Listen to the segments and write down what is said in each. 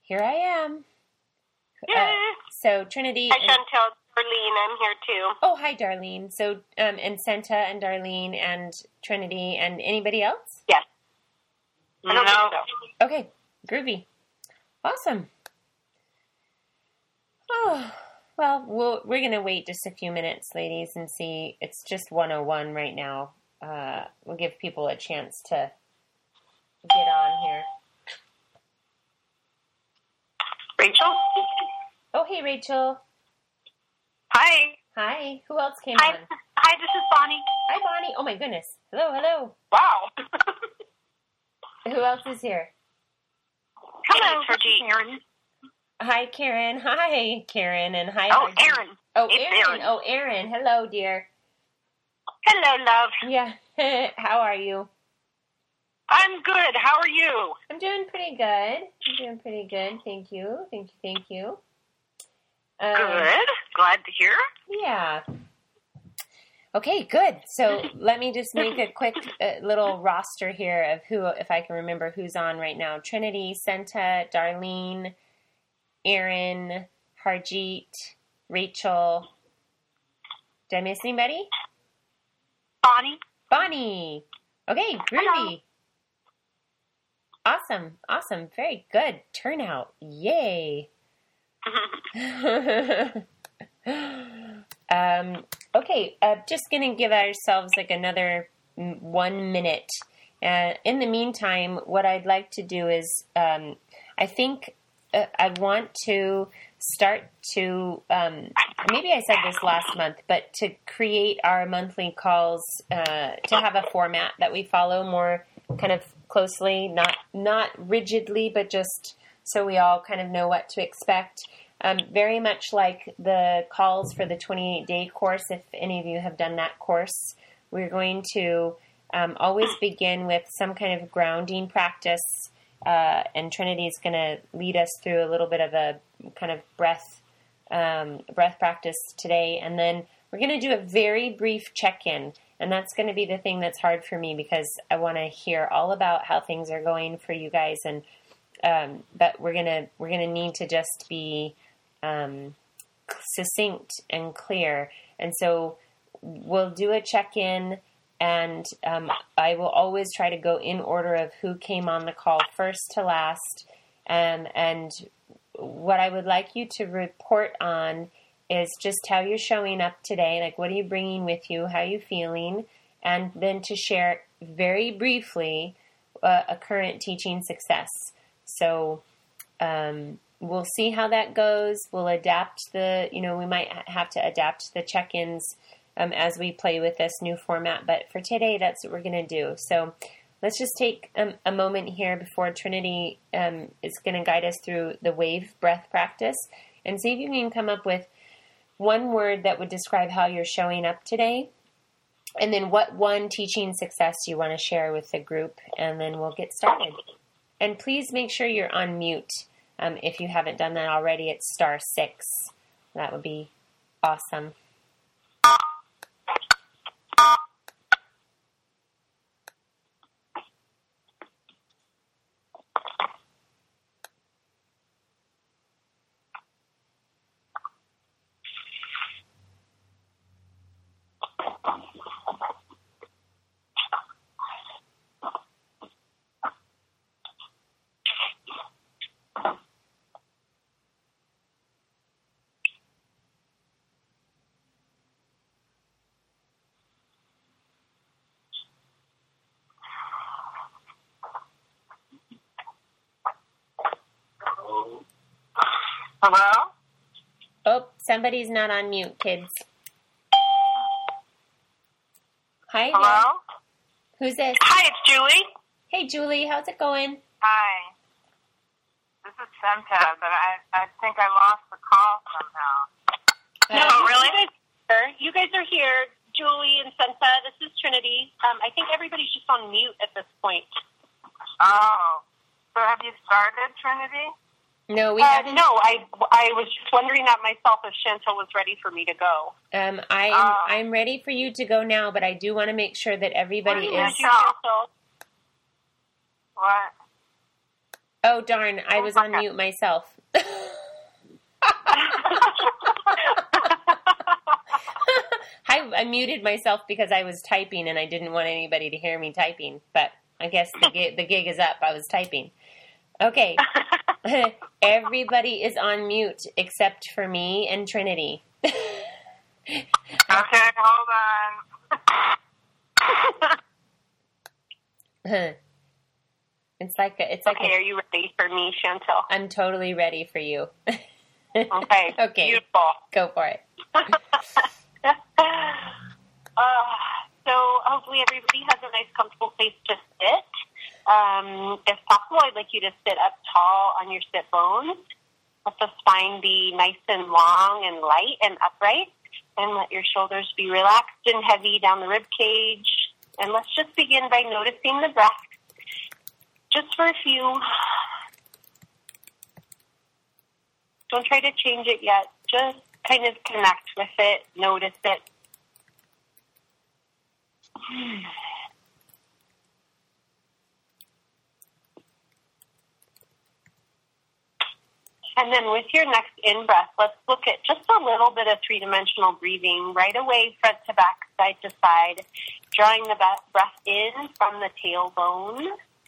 Here I am. Yay! So Trinity. Hi, Chantel. Darlene, I'm here too. Oh, hi, Darlene. So, and Senta and Darlene and Trinity and anybody else? Yes. I don't think so. Okay, groovy. Awesome. Oh, well, we're going to wait just a few minutes, ladies, and see. It's just 101 right now. We'll give people a chance to get on here. Rachel? Oh, hey, Rachel. Hi. Hi. Who else came Hi. on? Hi, this is Bonnie. Hi, Bonnie. Oh, my goodness. Hello. Wow. Who else is here? Hello, Karen. Hi, Karen. Hi, Karen. And hi, Oh, Arjun. Aaron. Oh, It's Aaron. Oh, Aaron. Hello, dear. Hello, love. Yeah. How are you? I'm good. How are you? I'm doing pretty good. Thank you. Good. Glad to hear. Yeah. Okay, good. So let me just make a quick little roster here of who, if I can remember who's on right now. Trinity, Senta, Darlene, Aaron, Harjeet, Rachel. Did I miss anybody? Bonnie. Okay, groovy. Hello. Awesome. Very good turnout. Yay. Okay, just going to give ourselves like another 1 minute. In the meantime, what I'd like to do is, I think I want to start to, maybe I said this last month, but to create our monthly calls, to have a format that we follow more kind of closely, not rigidly, but just so we all kind of know what to expect. Very much like the calls for the 28-day course. If any of you have done that course, we're going to always begin with some kind of grounding practice, and Trinity is going to lead us through a little bit of a kind of breath practice today, and then we're going to do a very brief check-in, and that's going to be the thing that's hard for me because I want to hear all about how things are going for you guys, and but we're gonna need to just be succinct and clear, and so we'll do a check-in, and I will always try to go in order of who came on the call first to last, and what I would like you to report on is just how you're showing up today, like what are you bringing with you, how are you feeling, and then to share very briefly a current teaching success. So we'll see how that goes. We'll adapt we might have to adapt the check-ins as we play with this new format. But for today, that's what we're going to do. So let's just take a moment here before Trinity is going to guide us through the wave breath practice and see if you can come up with one word that would describe how you're showing up today. And then what one teaching success you want to share with the group. And then we'll get started. And please make sure you're on mute. If you haven't done that already, it's *6. That would be awesome. Hello? Oh, somebody's not on mute, kids. Hi. Hello? There. Who's this? Hi, it's Julie. Hey, Julie. How's it going? Hi. This is Senta, but I think I lost the call somehow. No, really? You guys are here. Julie and Senta, this is Trinity. I think everybody's just on mute at this point. Oh. So have you started, Trinity? No, we haven't. No, I was just wondering that myself if Chantel was ready for me to go. I'm ready for you to go now, but I do want to make sure that everybody is. What? Oh, darn. I was on mute myself. I muted myself because I was typing and I didn't want anybody to hear me typing. But I guess the gig is up. I was typing. Okay. Everybody is on mute except for me and Trinity. Okay, hold on. It's like okay, are you ready for me, Chantel? I'm totally ready for you. Okay. Okay. Beautiful. Go for it. So hopefully everybody has a nice, comfortable place to sit. If possible, I'd like you to sit up tall on your sit bones. Let the spine be nice and long and light and upright. And let your shoulders be relaxed and heavy down the rib cage. And let's just begin by noticing the breath. Just for a few. Don't try to change it yet. Just kind of connect with it. Notice it. And then with your next in-breath, let's look at just a little bit of three-dimensional breathing right away, front to back, side to side, drawing the breath in from the tailbone.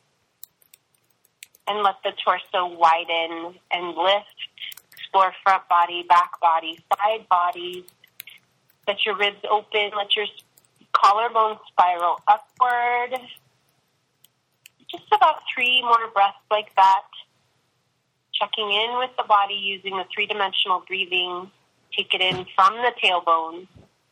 And let the torso widen and lift. Explore front body, back body, side body. Let your ribs open. Let your collarbone spiral upward. Just about 3 more breaths like that. Checking in with the body using the three-dimensional breathing. Take it in from the tailbone.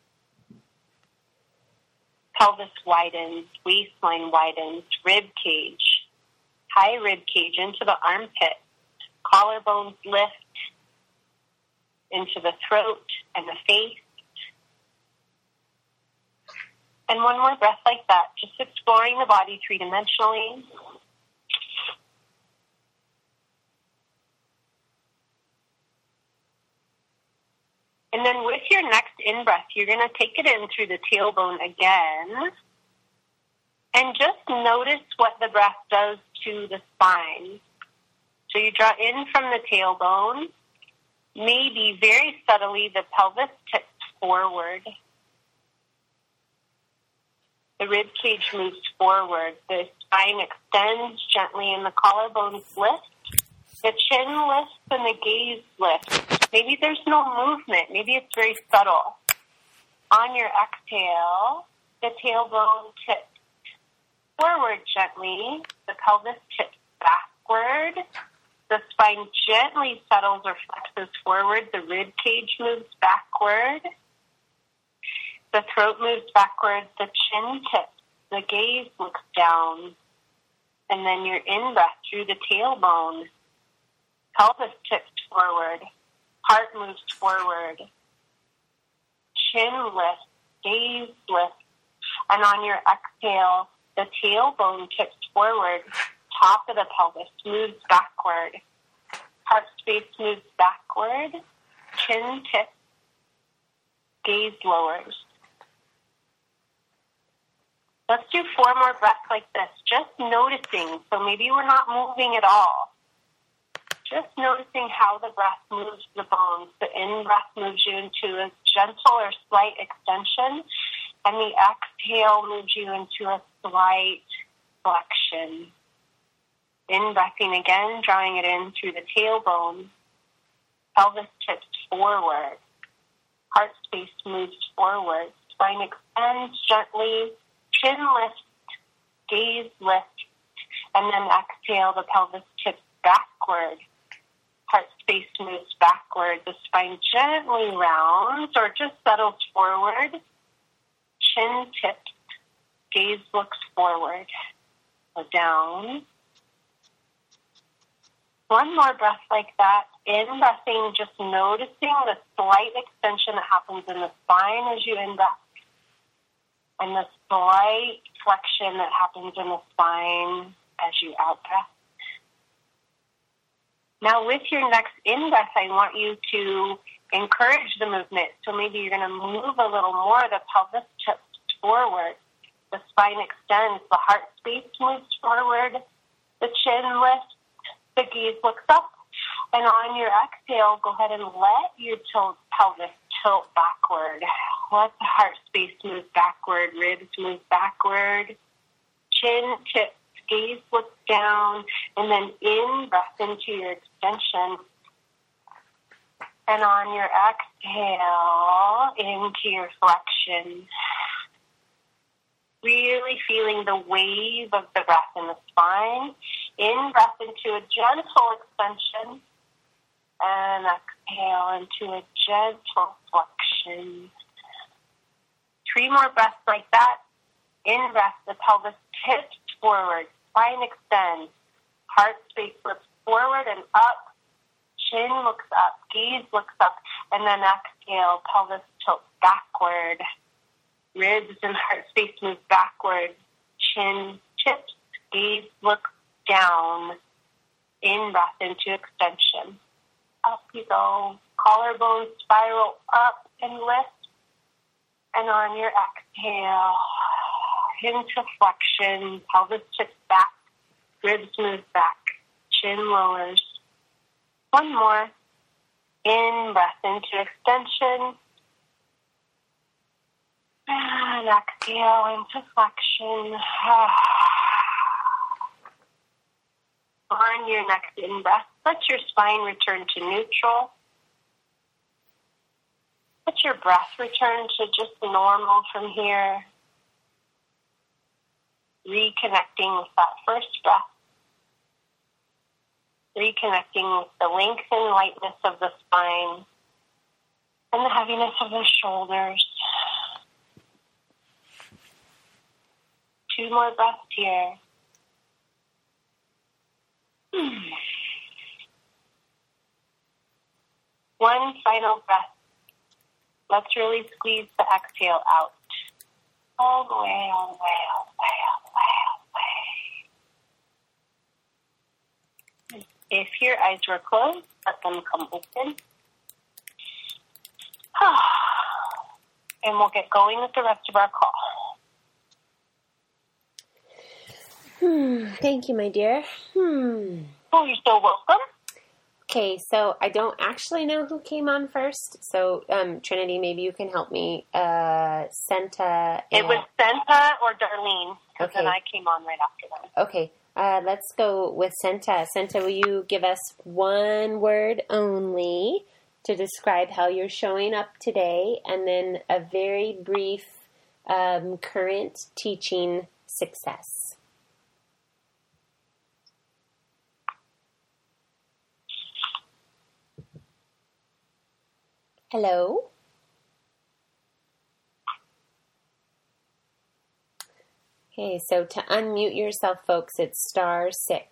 Pelvis widens, waistline widens, rib cage. High rib cage into the armpit. Collarbones lift into the throat and the face. And one more breath like that, just exploring the body three-dimensionally. And then with your next in-breath, you're going to take it in through the tailbone again. And just notice what the breath does to the spine. So you draw in from the tailbone. Maybe very subtly the pelvis tips forward. The rib cage moves forward. The spine extends gently and the collarbones lift. The chin lifts and the gaze lifts. Maybe there's no movement. Maybe it's very subtle. On your exhale, the tailbone tips forward gently. The pelvis tips backward. The spine gently settles or flexes forward. The rib cage moves backward. The throat moves backward. The chin tips. The gaze looks down. And then your in-breath through the tailbone. Pelvis tips forward. Heart moves forward. Chin lifts. Gaze lifts. And on your exhale, the tailbone tips forward. Top of the pelvis moves backward. Heart space moves backward. Chin tips. Gaze lowers. Let's do 4 more breaths like this, just noticing. So maybe we're not moving at all. Just noticing how the breath moves the bones. The in-breath moves you into a gentle or slight extension, and the exhale moves you into a slight flexion. In-breathing again, drawing it in through the tailbone. Pelvis tips forward. Heart space moves forward. Spine extends gently. Chin lift. Gaze lift. And then exhale, the pelvis tips backward. Heart space moves backward. The spine gently rounds or just settles forward. Chin tips. Gaze looks forward. Or down. One more breath like that. In-breathing, just noticing the slight extension that happens in the spine as you in-breath. And the slight flexion that happens in the spine as you out-breath. Now with your next in-breath, I want you to encourage the movement. So maybe you're going to move a little more. The pelvis tips forward. The spine extends. The heart space moves forward. The chin lifts. The gaze looks up. And on your exhale, go ahead and let your pelvis tilt backward. Let the heart space move backward. Ribs move backward. Chin tips. Gaze looks down. And then in, breath into your extension. And on your exhale, into your flexion. Really feeling the wave of the breath in the spine. In, breath into a gentle extension. And exhale into a gentle flexion. 3 more breaths like that. In breath, the pelvis tips forward. Spine extends. Heart space lifts forward and up. Chin looks up. Gaze looks up. And then exhale, pelvis tilts backward. Ribs and heart space move backward. Chin tips. Gaze looks down. In breath into extension. Up you go. Collarbone spiral up and lift. And on your exhale, into flexion. Pelvis tips back. Ribs move back. Chin lowers. 1 more. In, breath into extension. And exhale into flexion. On your next in-breath, let your spine return to neutral. Let your breath return to just normal from here. Reconnecting with that first breath. Reconnecting with the length and lightness of the spine and the heaviness of the shoulders. 2 more breaths here. One final breath. Let's really squeeze the exhale out. All the way, all the way, all the way, all the way, all the way. If your eyes were closed, let them come open. And we'll get going with the rest of our call. Thank you, my dear. Oh, you're so welcome. Okay, so I don't actually know who came on first. So, Trinity, maybe you can help me. Senta. It was Senta or Darlene, because Okay. then I came on right after them. Okay, let's go with Senta. Senta, will you give us 1 word only to describe how you're showing up today, and then a very brief current teaching success? Hello? Okay, so to unmute yourself, folks, it's *6.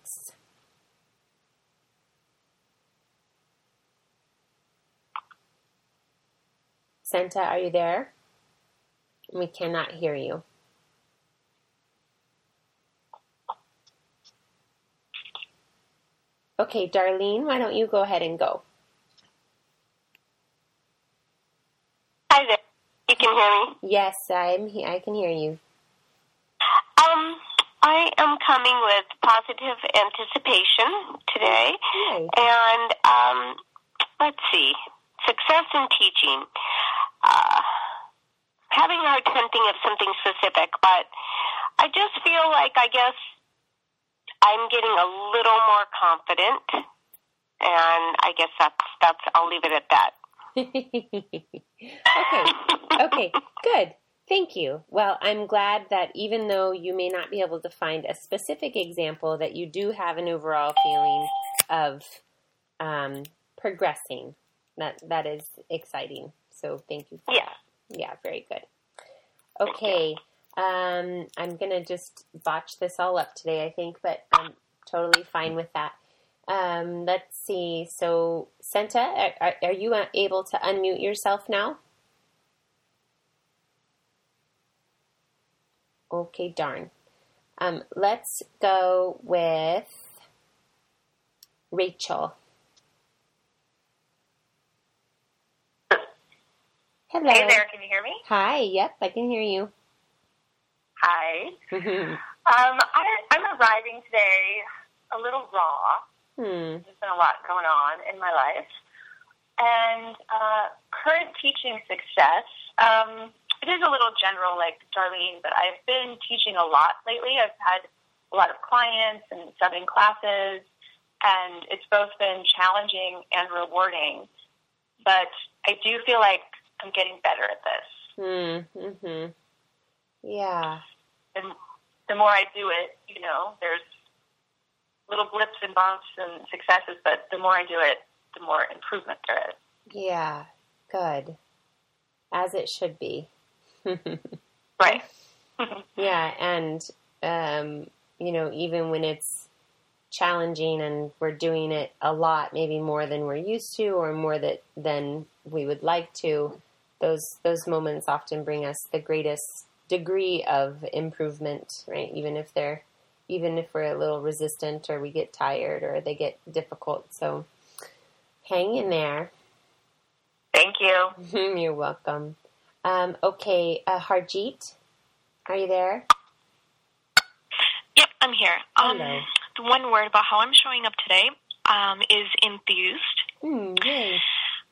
Senta, are you there? We cannot hear you. Okay, Darlene, why don't you go ahead and go? Hi there. You can hear me? Yes, I can hear you. I am coming with positive anticipation today. Yay. And let's see. Success in teaching. Having a hard time thinking of something specific, but I just feel like I guess I'm getting a little more confident, and I guess that's I'll leave it at that. Okay, good. Thank you. Well, I'm glad that even though you may not be able to find a specific example, that you do have an overall feeling of progressing. That is exciting. So thank you for that. Yeah, very good. Okay, I'm going to just botch this all up today, I think, but I'm totally fine with that. Let's see. So, Senta, are you able to unmute yourself now? Okay, darn. Let's go with Rachel. Hello. Hey there, can you hear me? Hi, yep, I can hear you. Hi. I'm arriving today a little raw. There's been a lot going on in my life. And current teaching success, it is a little general like Darlene, but I've been teaching a lot lately. I've had a lot of clients and subbing classes, and it's both been challenging and rewarding. But I do feel like I'm getting better at this. Yeah. And the more I do it, there's little blips and bumps and successes, but the more I do it, the more improvement there is. Yeah, good. As it should be. Right. Yeah, and, even when it's challenging and we're doing it a lot, maybe more than we're used to or more than we would like to, those moments often bring us the greatest degree of improvement, right? Even if we're a little resistant or we get tired or they get difficult. So hang in there. Thank you. You're welcome. Okay, Harjeet, are you there? Yep, I'm here. Hello. The one word about how I'm showing up today is enthused. Yay.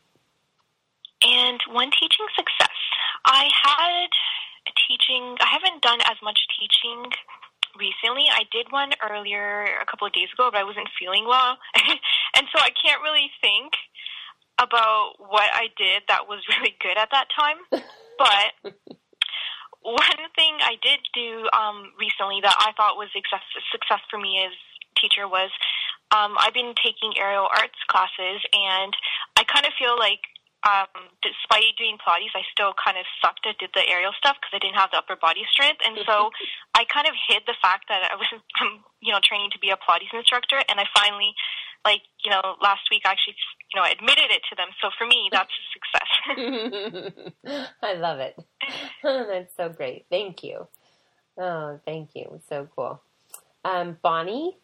And one teaching success. I haven't done as much teaching recently. I did one earlier a couple of days ago, but I wasn't feeling well. And so I can't really think about what I did that was really good at that time. But one thing I did do recently that I thought was success for me as teacher was I've been taking aerial arts classes, and I kind of feel like despite doing Pilates, I still kind of sucked at the aerial stuff because I didn't have the upper body strength. And so I kind of hid the fact that I'm training to be a Pilates instructor. And I finally, last week actually, admitted it to them. So for me, that's a success. I love it. That's so great. Thank you. Oh, thank you. So cool. Bonnie?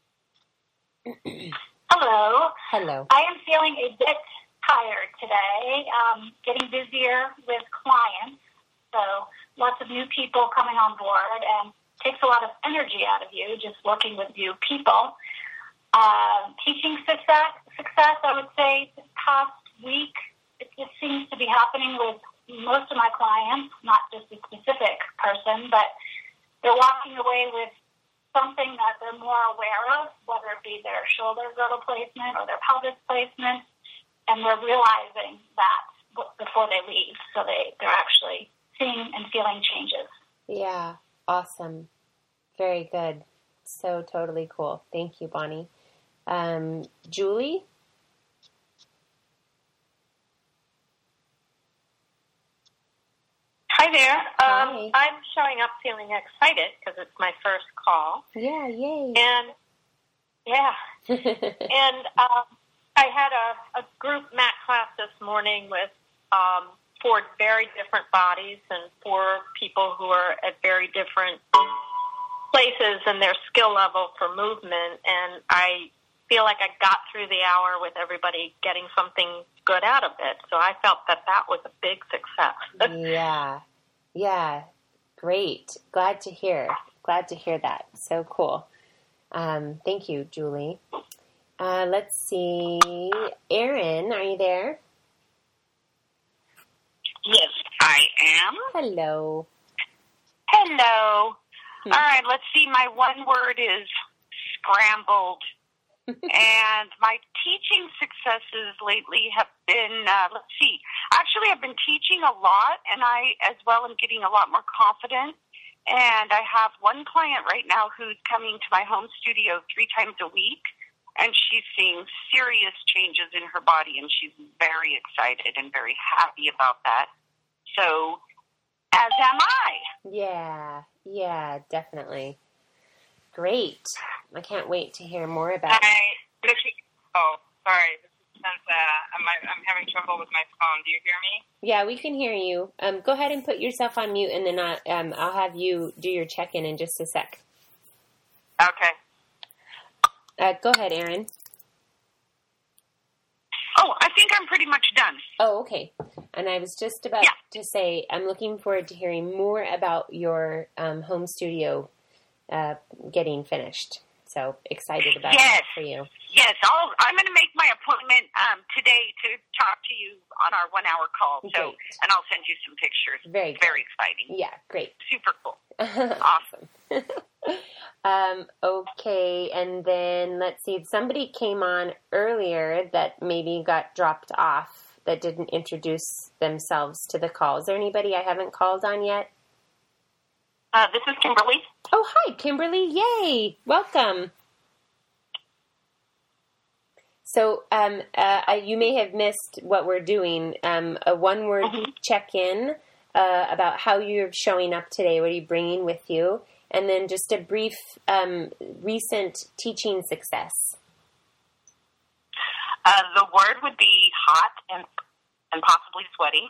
Hello. Hello. I am feeling a bit tired today, getting busier with clients, so lots of new people coming on board, and takes a lot of energy out of you just working with new people. Teaching success, I would say this past week, it seems to be happening with most of my clients, not just a specific person, but they're walking away with something that they're more aware of, whether it be their shoulder girdle placement or their pelvis placement, and they're realizing that before they leave, so they're actually seeing and feeling changes. Yeah, awesome. Very good. So totally cool. Thank you, Bonnie. Julie? Hi there. Hi. I'm showing up feeling excited because it's my first call. Yeah, yay. And, and I had a group mat class this morning with 4 very different bodies and 4 people who are at very different places in their skill level for movement. And I feel like I got through the hour with everybody getting something good out of it. So I felt that was a big success. Yeah. Great. Glad to hear that. So cool. Thank you, Julie. Let's see. Erin, are you there? Yes, I am. Hello. Hello. All right, let's see. My one word is scrambled. And my teaching successes lately have been, actually I've been teaching a lot, and I as well am getting a lot more confident. And I have one client right now who's coming to my home studio 3 times a week, and she's seeing serious changes in her body, and she's very excited and very happy about that. So, as am I. Yeah, definitely. Great. I can't wait to hear more about it. Sorry. Since I'm having trouble with my phone. Do you hear me? Yeah, we can hear you. Go ahead and put yourself on mute, and then I'll have you do your check-in in just a sec. Okay. Go ahead, Erin. Oh, I think I'm pretty much done. Oh, okay. And I was just about to say I'm looking forward to hearing more about your home studio getting finished. So excited about Yes. that for you. Yes, I'm going to make my appointment today to talk to you on our 1-hour call. So, Great. and I'll send you some pictures. Very good. Very exciting. Yeah, great. Super cool. Awesome. Okay, and then let's see. Somebody came on earlier that maybe got dropped off that didn't introduce themselves to the call. Is there anybody I haven't called on yet? This is Kimberly. Oh, hi, Kimberly. Yay. Welcome. So you may have missed what we're doing. A one-word check-in about how you're showing up today. What are you bringing with you? And then just a brief recent teaching success. The word would be hot and possibly sweaty.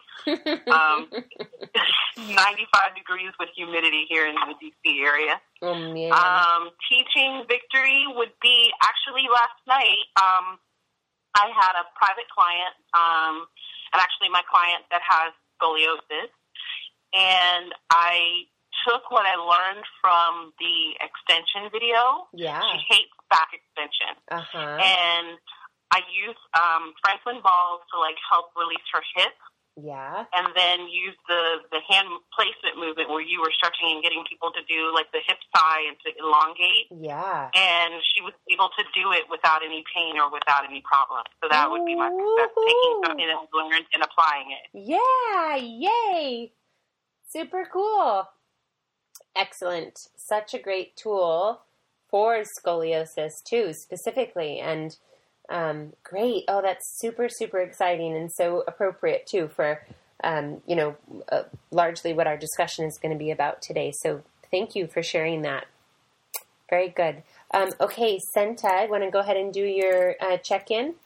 95 degrees with humidity here in the D.C. area. Oh, man. Teaching victory would be actually last night. I had a private client, and actually my client that has scoliosis, and I took what I learned from the extension video. Yeah. She hates back extension. Uh-huh. And I used Franklin balls to help release her hips, Yeah. and then use the hand placement movement where you were stretching and getting people to do the hip thigh and to elongate. Yeah. And she was able to do it without any pain or without any problem. So that would be my success, taking something that was learned and applying it. Yeah. Yay. Super cool. Excellent. Such a great tool for scoliosis too, specifically. And great. Oh, that's super, super exciting and so appropriate too for, largely what our discussion is going to be about today. So thank you for sharing that. Very good. Okay, Senta, want to go ahead and do your check-in?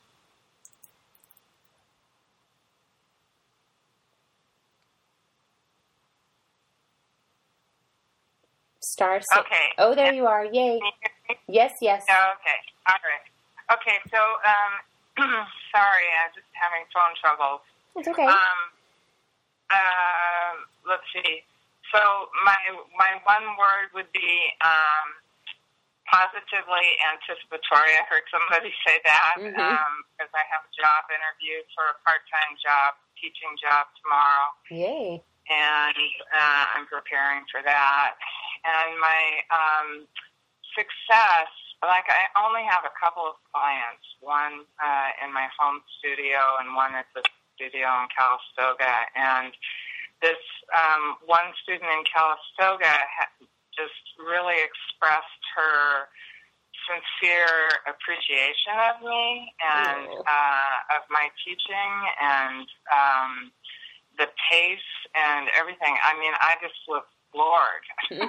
Star 6. Okay. Oh, there you are. Yay. Yes, yes. Okay. All right. Okay, so, sorry, I'm just having phone troubles. It's okay. Let's see. So my one word would be positively anticipatory. I heard somebody say that because I have a job interview for a part-time job, teaching job tomorrow. Yay. And I'm preparing for that. And my success, I only have a couple of clients, one in my home studio and one at the studio in Calistoga. And this one student in Calistoga just really expressed her sincere appreciation of me and of my teaching and the pace and everything. I mean, I just was floored.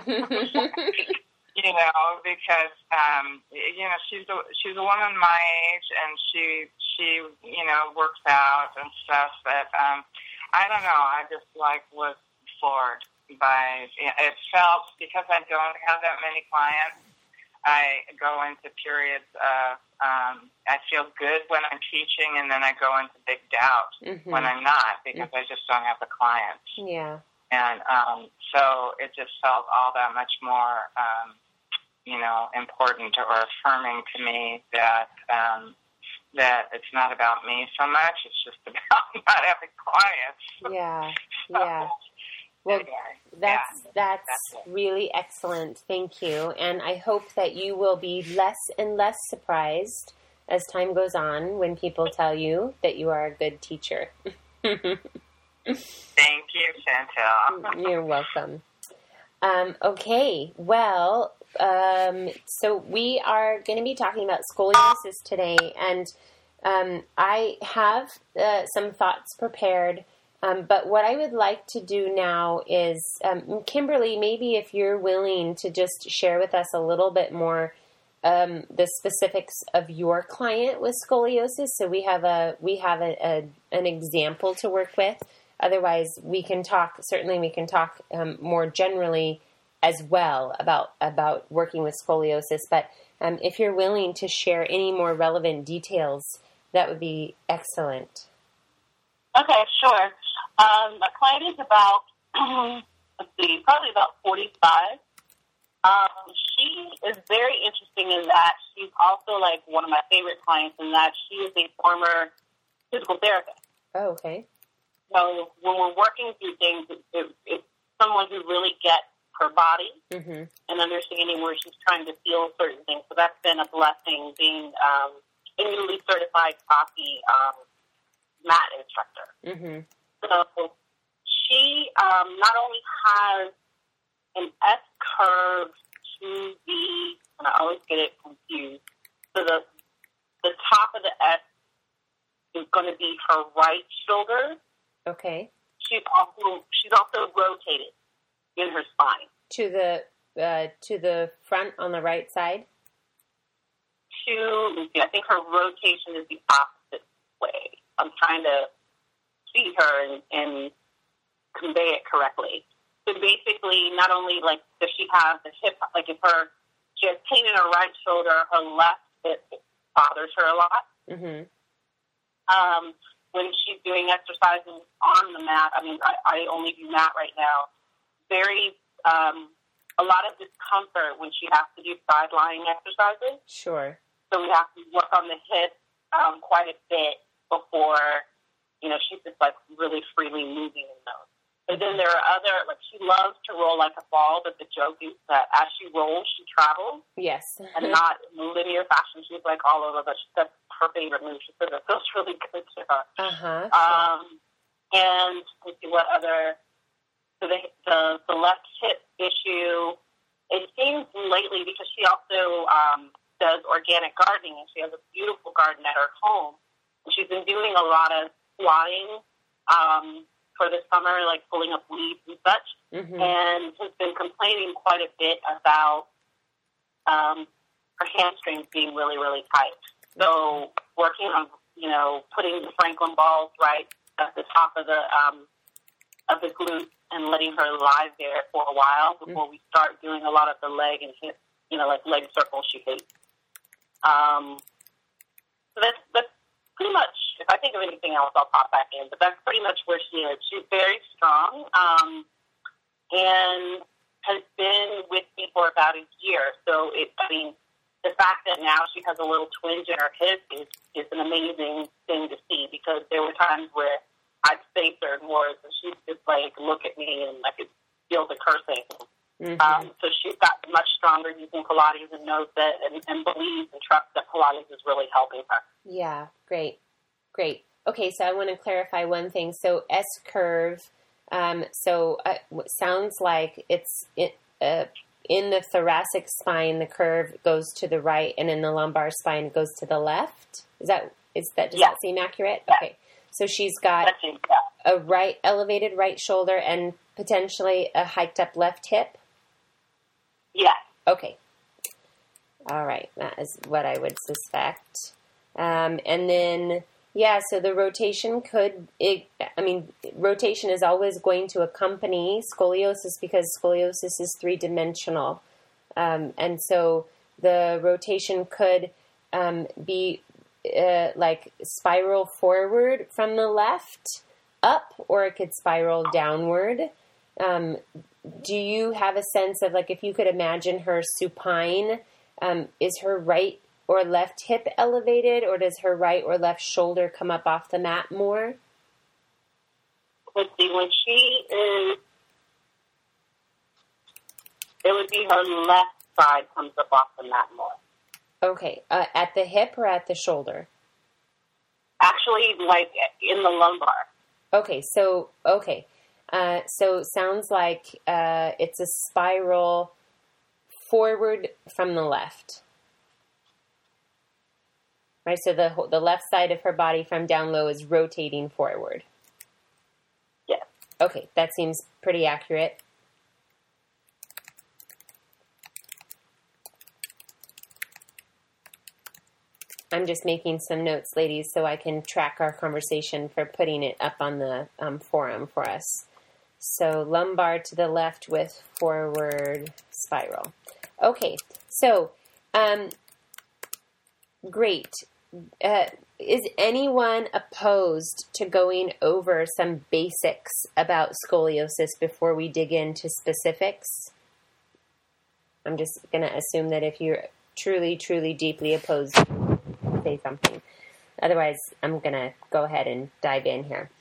Because she's a woman my age, and she works out and stuff. But I don't know. I just was floored by it. Felt because I don't have that many clients. I go into periods of I feel good when I'm teaching, and then I go into big doubt when I'm not because I just don't have the clients. Yeah. And so it just felt all that much more, important or affirming to me that that it's not about me so much. It's just about not having clients. Yeah. Yeah. Well, that's really excellent. Thank you. And I hope that you will be less and less surprised as time goes on when people tell you that you are a good teacher. Thank you, Chantel. You're welcome. Okay, well, so we are going to be talking about scoliosis today, and I have some thoughts prepared, but what I would like to do now is, Kimberly, maybe if you're willing to just share with us a little bit more the specifics of your client with scoliosis, so we have an example to work with. Otherwise, we can talk more generally as well about working with scoliosis. But if you're willing to share any more relevant details, that would be excellent. Okay, sure. My client is about, probably about 45. She is very interesting in that she's also like one of my favorite clients in that she is a former physical therapist. Oh, okay. So when we're working through things, it's someone who really gets her body and understanding where she's trying to feel certain things. So that's been a blessing being a newly certified coffee mat instructor. So she not only has an S-curve to the, and I always get it confused, so the top of the S is going to be her right shoulder. Okay. She's also rotated in her spine. To the front on the right side? I think her rotation is the opposite way. I'm trying to see her and convey it correctly. So basically, not only like does she have the hip, like if she has pain in her right shoulder, her left hip bothers her a lot. When she's doing exercises on the mat, I mean, I only do mat right now. A lot of discomfort when she has to do side-lying exercises. Sure. So we have to work on the hip quite a bit before, she's just like really freely moving in those. But then there are other, like she loves to roll like a ball, but the joke is that as she rolls, she travels. Yes. And not in linear fashion. She's like all over, but that's her favorite move. She says it feels really good to her. And let's see what other, so the left hip issue, it seems lately because she also does organic gardening, and she has a beautiful garden at her home. And she's been doing a lot of squatting for the summer, like pulling up weeds and such, and has been complaining quite a bit about her hamstrings being really, really tight. So working on, putting the Franklin balls right at the top of the glute and letting her lie there for a while before we start doing a lot of the leg and hip, like leg circles she hates. So that's pretty much, if I think of anything else, I'll pop back in. But that's pretty much where she is. She's very strong and has been with me for about a year. So, the fact that now she has a little twinge in her hip is an amazing thing to see, because there were times where I'd say certain words and she'd just like look at me and I could feel the cursing. So she's got much stronger using Pilates and knows that and believes and trusts that Pilates is really helping her. Yeah, great. Okay, so I want to clarify one thing. So S-curve, sounds like it's in the thoracic spine, the curve goes to the right, and in the lumbar spine, it goes to the left. Does that seem accurate? Yeah. Okay. So she's got a elevated right shoulder and potentially a hiked up left hip? Yeah. Okay. All right. That is what I would suspect. And then, so the rotation rotation is always going to accompany scoliosis because scoliosis is 3-dimensional. And so the rotation could be like spiral forward from the left up, or it could spiral downward. Do you have a sense of, like, if you could imagine her supine, is her right or left hip elevated, or does her right or left shoulder come up off the mat more? Let's see, when she is, it would be her left side comes up off the mat more. Okay, at the hip or at the shoulder? Actually, like in the lumbar. Okay, so sounds like it's a spiral forward from the left. Right, so the left side of her body from down low is rotating forward. Yes. Okay, that seems pretty accurate. I'm just making some notes, ladies, so I can track our conversation for putting it up on the forum for us. So lumbar to the left with forward spiral. Okay, so great. Is anyone opposed to going over some basics about scoliosis before we dig into specifics? I'm just going to assume that if you're truly, truly deeply opposed, say something. Otherwise, I'm going to go ahead and dive in here.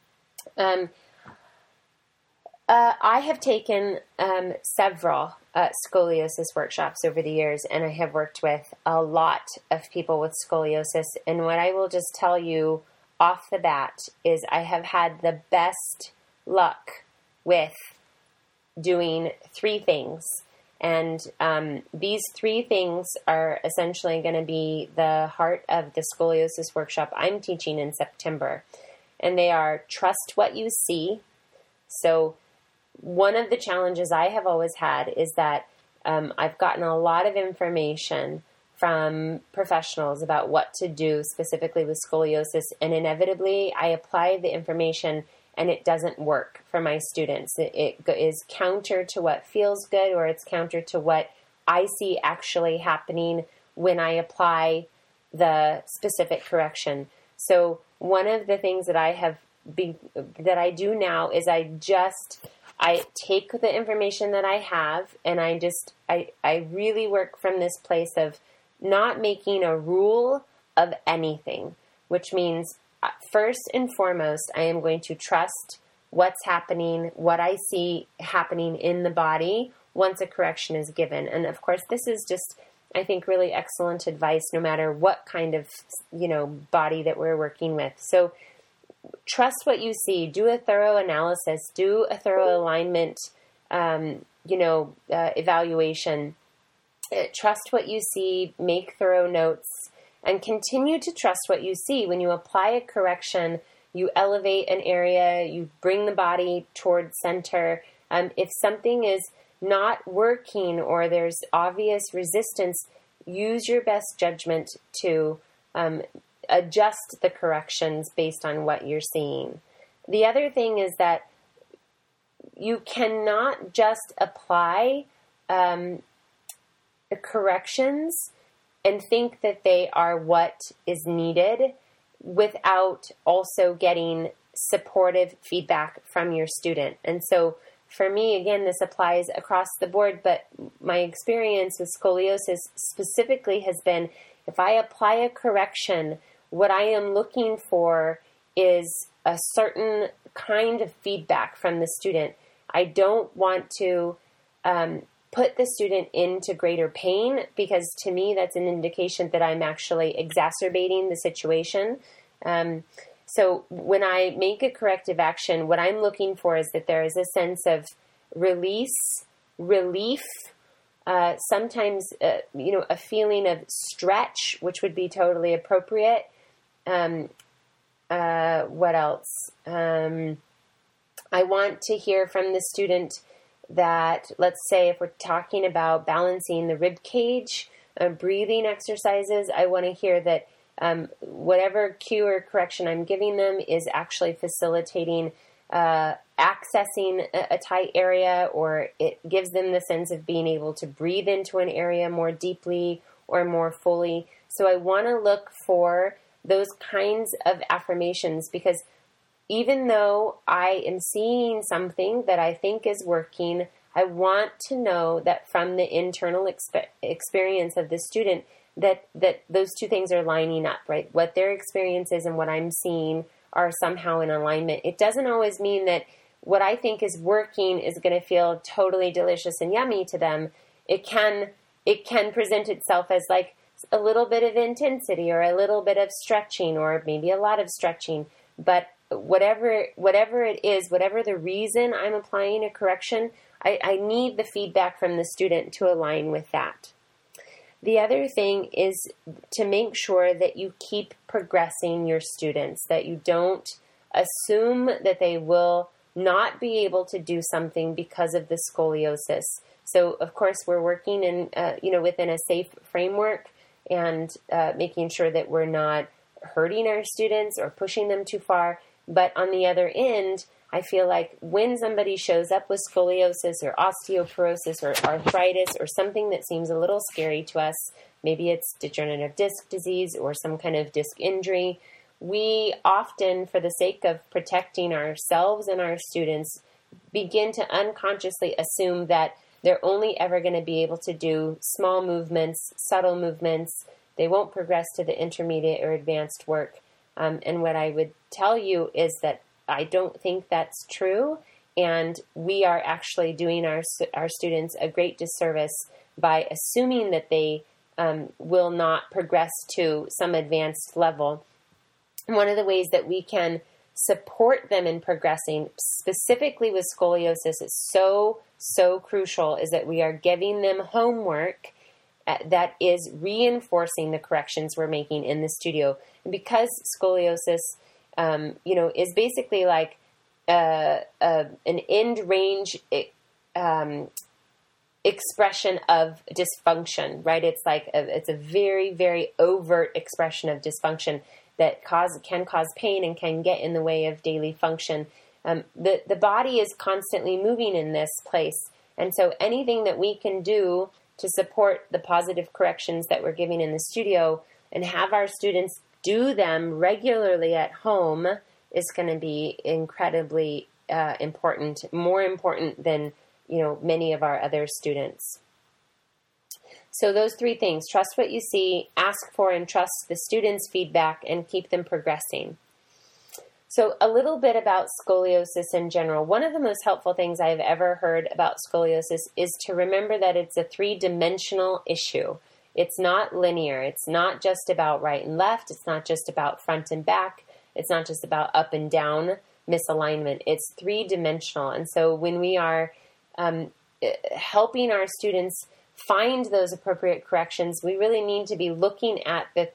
I have taken several scoliosis workshops over the years, and I have worked with a lot of people with scoliosis. And what I will just tell you off the bat is I have had the best luck with doing 3 things. And these 3 things are essentially going to be the heart of the scoliosis workshop I'm teaching in September. And they are trust what you see. So one of the challenges I have always had is that I've gotten a lot of information from professionals about what to do specifically with scoliosis, and inevitably I apply the information and it doesn't work for my students. It is counter to what feels good, or it's counter to what I see actually happening when I apply the specific correction. So one of the things that I do now is I take the information that I have, and I really work from this place of not making a rule of anything, which means first and foremost, I am going to trust what's happening, what I see happening in the body once a correction is given. And of course, this is just, I think, really excellent advice no matter what kind of, body that we're working with. So trust what you see, do a thorough analysis, do a thorough alignment, evaluation. Trust what you see, make thorough notes, and continue to trust what you see. When you apply a correction, you elevate an area, you bring the body towards center. If something is not working or there's obvious resistance, use your best judgment to adjust the corrections based on what you're seeing. The other thing is that you cannot just apply the corrections and think that they are what is needed without also getting supportive feedback from your student. And so for me, again, this applies across the board, but my experience with scoliosis specifically has been if I apply a correction, what I am looking for is a certain kind of feedback from the student. I don't want to put the student into greater pain, because to me that's an indication that I'm actually exacerbating the situation. So when I make a corrective action, what I'm looking for is that there is a sense of release, relief, sometimes a feeling of stretch, which would be totally appropriate. What else? I want to hear from the student that, let's say, if we're talking about balancing the rib cage, breathing exercises, I want to hear that whatever cue or correction I'm giving them is actually facilitating accessing a tight area, or it gives them the sense of being able to breathe into an area more deeply or more fully. So I want to look for those kinds of affirmations, because even though I am seeing something that I think is working, I want to know that from the internal experience of the student that those two things are lining up, right? What their experience is and what I'm seeing are somehow in alignment. It doesn't always mean that what I think is working is going to feel totally delicious and yummy to them. It can present itself as like a little bit of intensity or a little bit of stretching or maybe a lot of stretching. But whatever it is, whatever the reason I'm applying a correction, I need the feedback from the student to align with that. The other thing is to make sure that you keep progressing your students, that you don't assume that they will not be able to do something because of the scoliosis. So, of course, we're working in, within a safe framework and making sure that we're not hurting our students or pushing them too far. But on the other end, I feel like when somebody shows up with scoliosis or osteoporosis or arthritis or something that seems a little scary to us, maybe it's degenerative disc disease or some kind of disc injury, we often, for the sake of protecting ourselves and our students, begin to unconsciously assume that they're only ever going to be able to do small movements, subtle movements. They won't progress to the intermediate or advanced work. And what I would tell you is that I don't think that's true. And we are actually doing our students a great disservice by assuming that they will not progress to some advanced level. One of the ways that we can support them in progressing, specifically with scoliosis, is so crucial, is that we are giving them homework that is reinforcing the corrections we're making in the studio. And because scoliosis, is basically like an end range expression of dysfunction, right? It's like it's a very, very overt expression of dysfunction that can cause pain and can get in the way of daily function. The body is constantly moving in this place. And so anything that we can do to support the positive corrections that we're giving in the studio and have our students do them regularly at home is going to be incredibly important, more important than, many of our other students. So those three things: trust what you see, ask for and trust the students' feedback, and keep them progressing. So a little bit about scoliosis in general. One of the most helpful things I've ever heard about scoliosis is to remember that it's a three-dimensional issue. It's not linear. It's not just about right and left. It's not just about front and back. It's not just about up and down misalignment. It's three-dimensional. And so when we are helping our students find those appropriate corrections, we really need to be looking at the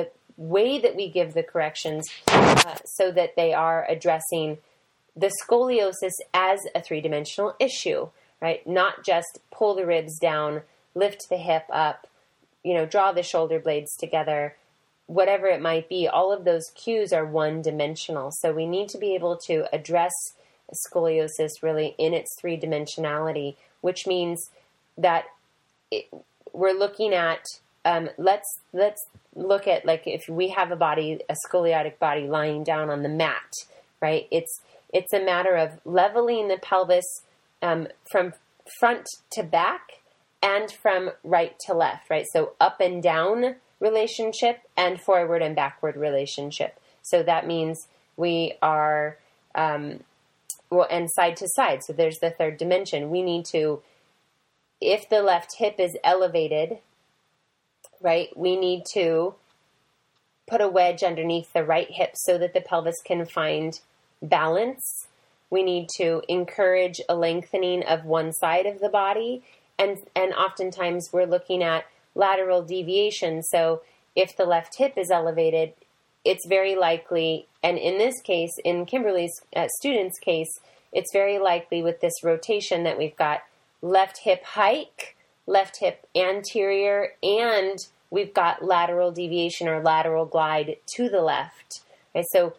way that we give the corrections so that they are addressing the scoliosis as a three-dimensional issue, right? Not just pull the ribs down, lift the hip up, draw the shoulder blades together, whatever it might be. All of those cues are one-dimensional. So we need to be able to address scoliosis really in its three-dimensionality, which means that we're looking at, let's look at, like, if we have a scoliotic body lying down on the mat, right? It's a matter of leveling the pelvis from front to back and from right to left, right? So up and down relationship and forward and backward relationship. So that means we are, and side to side. So there's the third dimension. We need to, if the left hip is elevated, right, we need to put a wedge underneath the right hip so that the pelvis can find balance. We need to encourage a lengthening of one side of the body. And oftentimes we're looking at lateral deviation. So if the left hip is elevated, it's very likely, and in this case, in Kimberly's student's case, it's very likely with this rotation that we've got left hip hike, left hip anterior, and we've got lateral deviation or lateral glide to the left. Okay, so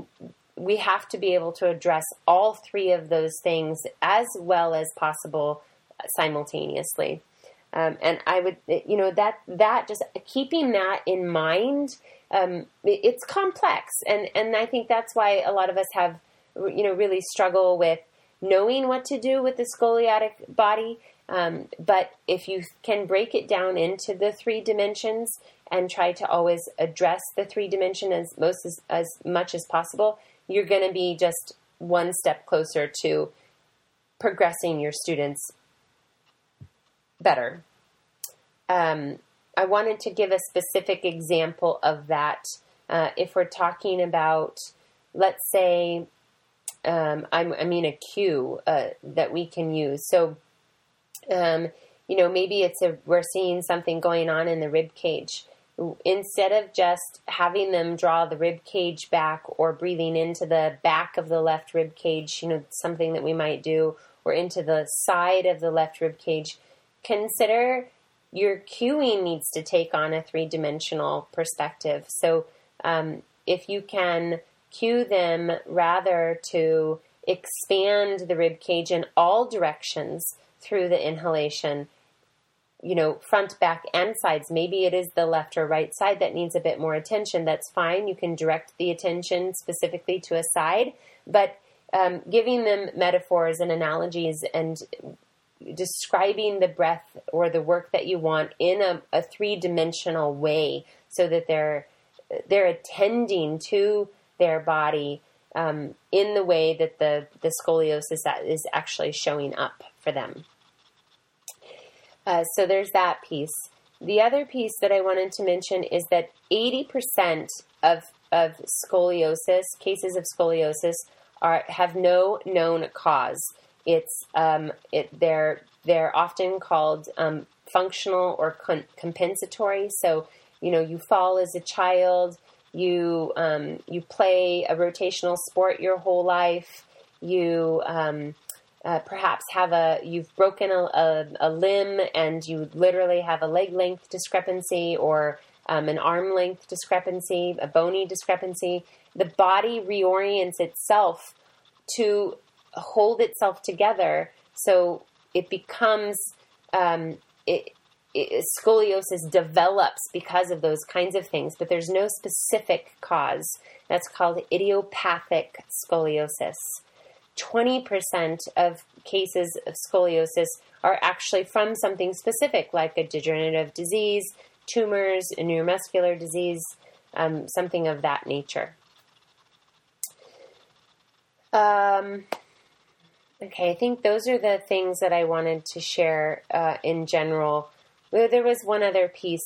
we have to be able to address all three of those things as well as possible simultaneously. And I would, that just keeping that in mind, it's complex. And I think that's why a lot of us have, really struggle with knowing what to do with the scoliotic body. But if you can break it down into the three dimensions and try to always address the three dimension as much as possible, you're going to be just one step closer to progressing your students better. I wanted to give a specific example of that. If we're talking about, let's say, a cue that we can use. So, maybe we're seeing something going on in the rib cage. Instead of just having them draw the rib cage back or breathing into the back of the left rib cage, something that we might do, or into the side of the left rib cage, consider your cueing needs to take on a three-dimensional perspective. So if you can cue them rather to expand the rib cage in all directions through the inhalation, front, back, and sides. Maybe it is the left or right side that needs a bit more attention. That's fine. You can direct the attention specifically to a side, but giving them metaphors and analogies and describing the breath or the work that you want in a three-dimensional way, so that they're attending to their body in the way that the scoliosis is actually showing up for them. So there's that piece. The other piece that I wanted to mention is that 80% of scoliosis, cases of scoliosis, have no known cause. It's they're often called functional or compensatory. So, you fall as a child, you play a rotational sport your whole life, you perhaps you've broken a limb and you literally have a leg length discrepancy or an arm length discrepancy, a bony discrepancy. The body reorients itself to hold itself together, so it becomes scoliosis develops because of those kinds of things, but there's no specific cause. That's called idiopathic scoliosis. 20% of cases of scoliosis are actually from something specific, like a degenerative disease, tumors, a neuromuscular disease, something of that nature. Okay, I think those are the things that I wanted to share in general. There was one other piece.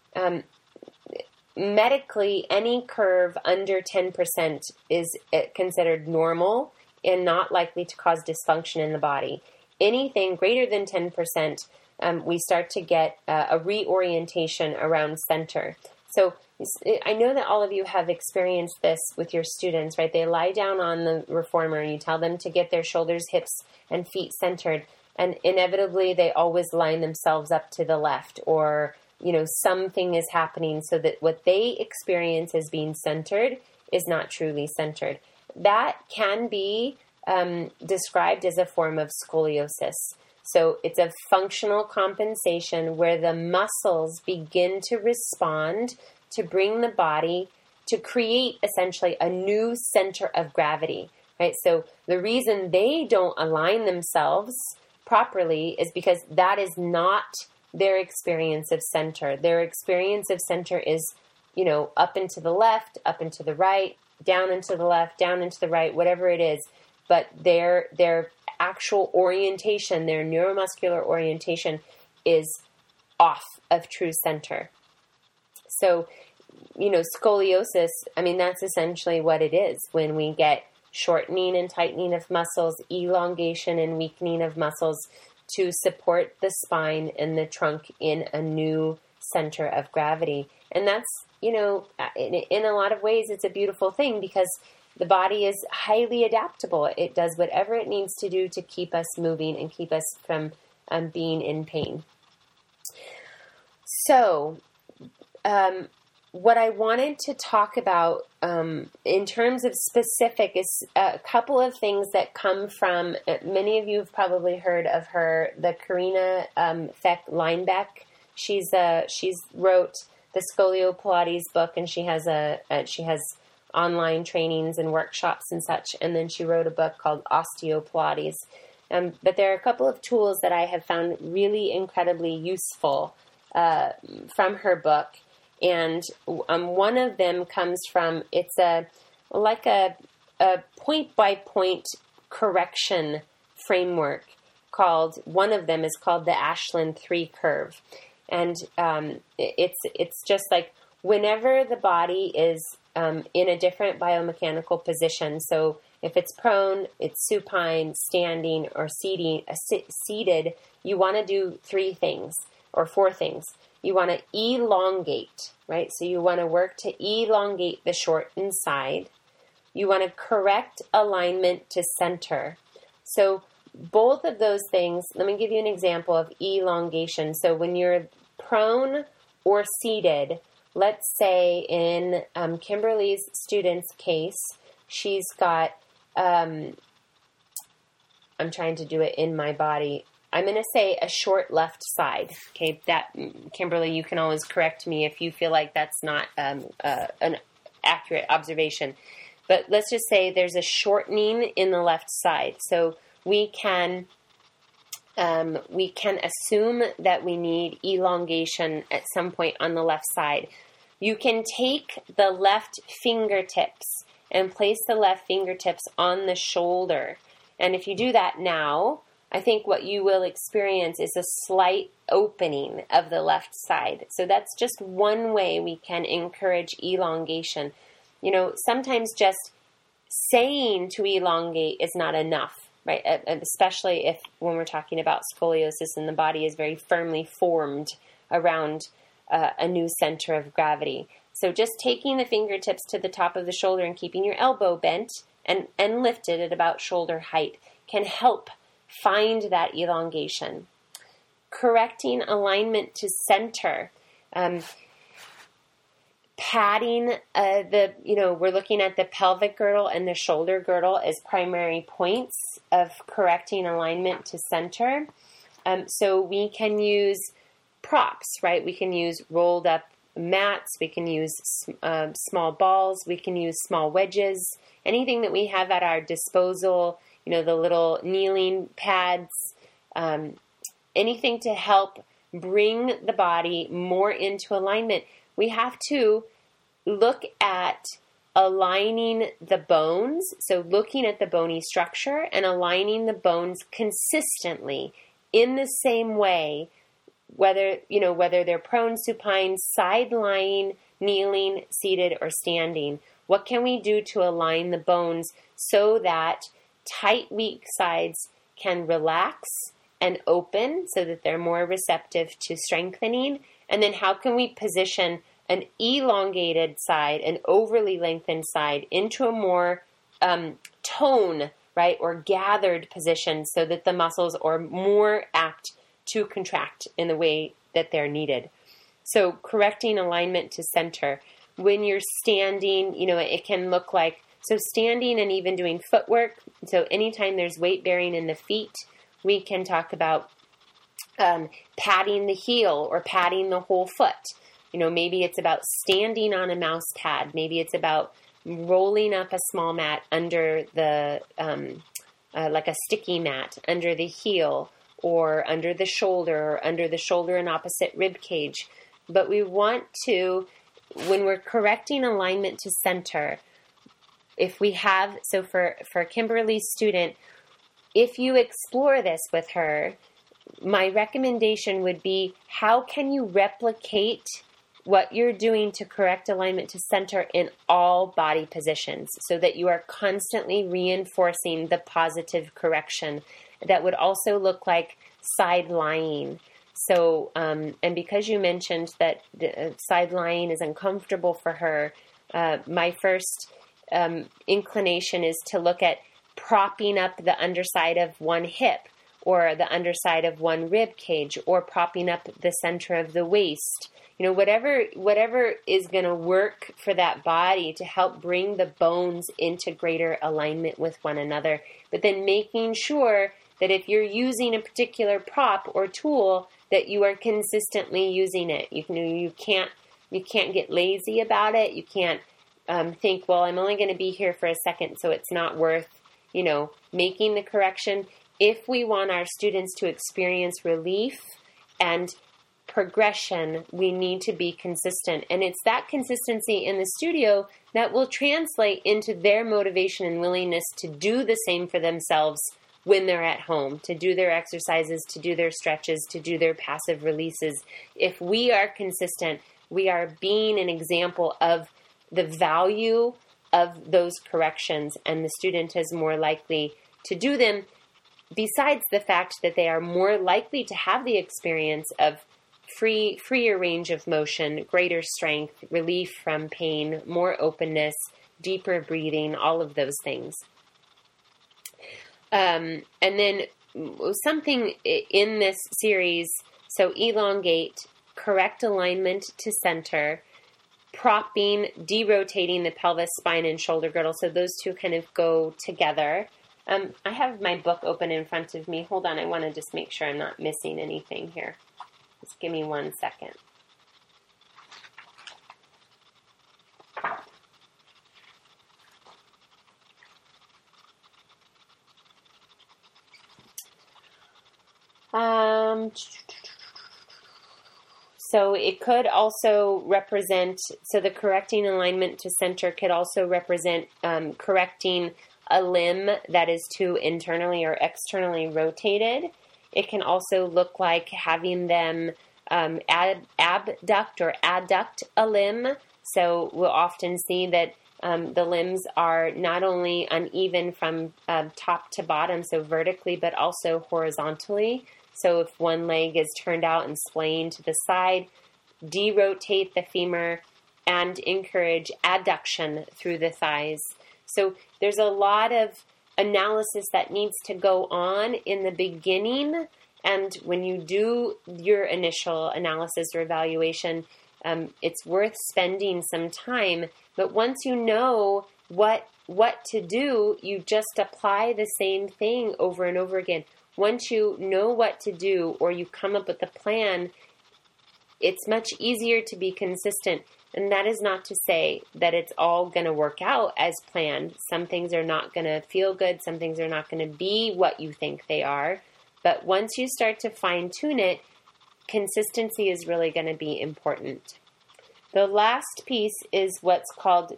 Medically, any curve under 10% is considered normal and not likely to cause dysfunction in the body. Anything greater than 10%, we start to get a reorientation around center. So I know that all of you have experienced this with your students, right? They lie down on the reformer and you tell them to get their shoulders, hips, and feet centered. And inevitably, they always line themselves up to the left, or, something is happening so that what they experience as being centered is not truly centered. That can be described as a form of scoliosis. So it's a functional compensation where the muscles begin to respond to bring the body to create essentially a new center of gravity, right? So the reason they don't align themselves properly is because that is not their experience of center. Their experience of center is, up and to the left, up and to the right, down and to the left, down and to the right, whatever it is. But their actual orientation, their neuromuscular orientation, is off of true center. So, scoliosis, that's essentially what it is when we get shortening and tightening of muscles, elongation and weakening of muscles to support the spine and the trunk in a new center of gravity. And that's, in a lot of ways, it's a beautiful thing because the body is highly adaptable. It does whatever it needs to do to keep us moving and keep us from being in pain. So, what I wanted to talk about in terms of specific is a couple of things that come from, many of you have probably heard of her, the Karina Feck-Linebeck. She's wrote the Scolio Pilates book, and she has online trainings and workshops and such, and then she wrote a book called Osteo Pilates. But there are a couple of tools that I have found really incredibly useful from her book. And one of them comes from, it's a point-by-point correction framework one of them is called the Ashland 3 curve. And it's just like whenever the body is in a different biomechanical position, so if it's prone, it's supine, standing, or seated, you want to do 3 things or 4 things. You want to elongate, right? So you want to work to elongate the shortened side. You want to correct alignment to center. So both of those things, let me give you an example of elongation. So when you're prone or seated, let's say in Kimberly's student's case, she's got, I'm trying to do it in my body. I'm going to say a short left side. Okay, that, Kimberly, you can always correct me if you feel like that's not an accurate observation. But let's just say there's a shortening in the left side. So we can we can assume that we need elongation at some point on the left side. You can take the left fingertips and place the left fingertips on the shoulder. And if you do that now, I think what you will experience is a slight opening of the left side. So that's just one way we can encourage elongation. You know, sometimes just saying to elongate is not enough, right? Especially if when we're talking about scoliosis and the body is very firmly formed around a new center of gravity. So just taking the fingertips to the top of the shoulder and keeping your elbow bent and lifted at about shoulder height can help find that elongation. Correcting alignment to center. Padding we're looking at the pelvic girdle and the shoulder girdle as primary points of correcting alignment to center. So we can use props, right? We can use rolled up mats. We can use small balls. We can use small wedges. Anything that we have at our disposal, the little kneeling pads, anything to help bring the body more into alignment. We have to look at aligning the bones, so looking at the bony structure and aligning the bones consistently in the same way, whether they're prone, supine, side lying, kneeling, seated, or standing. What can we do to align the bones so that tight, weak sides can relax and open so that they're more receptive to strengthening? And then how can we position an elongated side, an overly lengthened side, into a more tone, right, or gathered position so that the muscles are more apt to contract in the way that they're needed? So correcting alignment to center. When you're standing, it can look like, so standing and even doing footwork. So anytime there's weight bearing in the feet, we can talk about padding the heel or padding the whole foot. Maybe it's about standing on a mouse pad. Maybe it's about rolling up a small mat under the, like a sticky mat, under the heel or under the shoulder and opposite rib cage. But we want to, when we're correcting alignment to center, if we have, so for Kimberly's student, if you explore this with her, my recommendation would be, how can you replicate what you're doing to correct alignment to center in all body positions so that you are constantly reinforcing the positive correction? That would also look like side lying. So, and because you mentioned that side lying is uncomfortable for her, my first inclination is to look at propping up the underside of one hip or the underside of one rib cage or propping up the center of the waist. Whatever is going to work for that body to help bring the bones into greater alignment with one another. But then making sure that if you're using a particular prop or tool, that you are consistently using it. You can't get lazy about it. You can't think, well, I'm only going to be here for a second, so it's not worth, making the correction. If we want our students to experience relief and progression, we need to be consistent. And it's that consistency in the studio that will translate into their motivation and willingness to do the same for themselves when they're at home, to do their exercises, to do their stretches, to do their passive releases. If we are consistent, we are being an example of the value of those corrections, and the student is more likely to do them, besides the fact that they are more likely to have the experience of freer range of motion, greater strength, relief from pain, more openness, deeper breathing, all of those things. And then something in this series, so elongate, correct alignment to center, propping, derotating the pelvis, spine, and shoulder girdle. So those two kind of go together. I have my book open in front of me. Hold on, I want to just make sure I'm not missing anything here. Just give me 1 second. So it could also represent, so the correcting alignment to center could also represent correcting a limb that is too internally or externally rotated. It can also look like having them abduct or adduct a limb. So we'll often see that the limbs are not only uneven from top to bottom, so vertically, but also horizontally. So if one leg is turned out and splaying to the side, derotate the femur and encourage adduction through the thighs. So there's a lot of analysis that needs to go on in the beginning. And when you do your initial analysis or evaluation, it's worth spending some time. But once you know what to do, you just apply the same thing over and over again. Once you know what to do or you come up with a plan, it's much easier to be consistent. And that is not to say that it's all going to work out as planned. Some things are not going to feel good. Some things are not going to be what you think they are. But once you start to fine-tune it, consistency is really going to be important. The last piece is what's called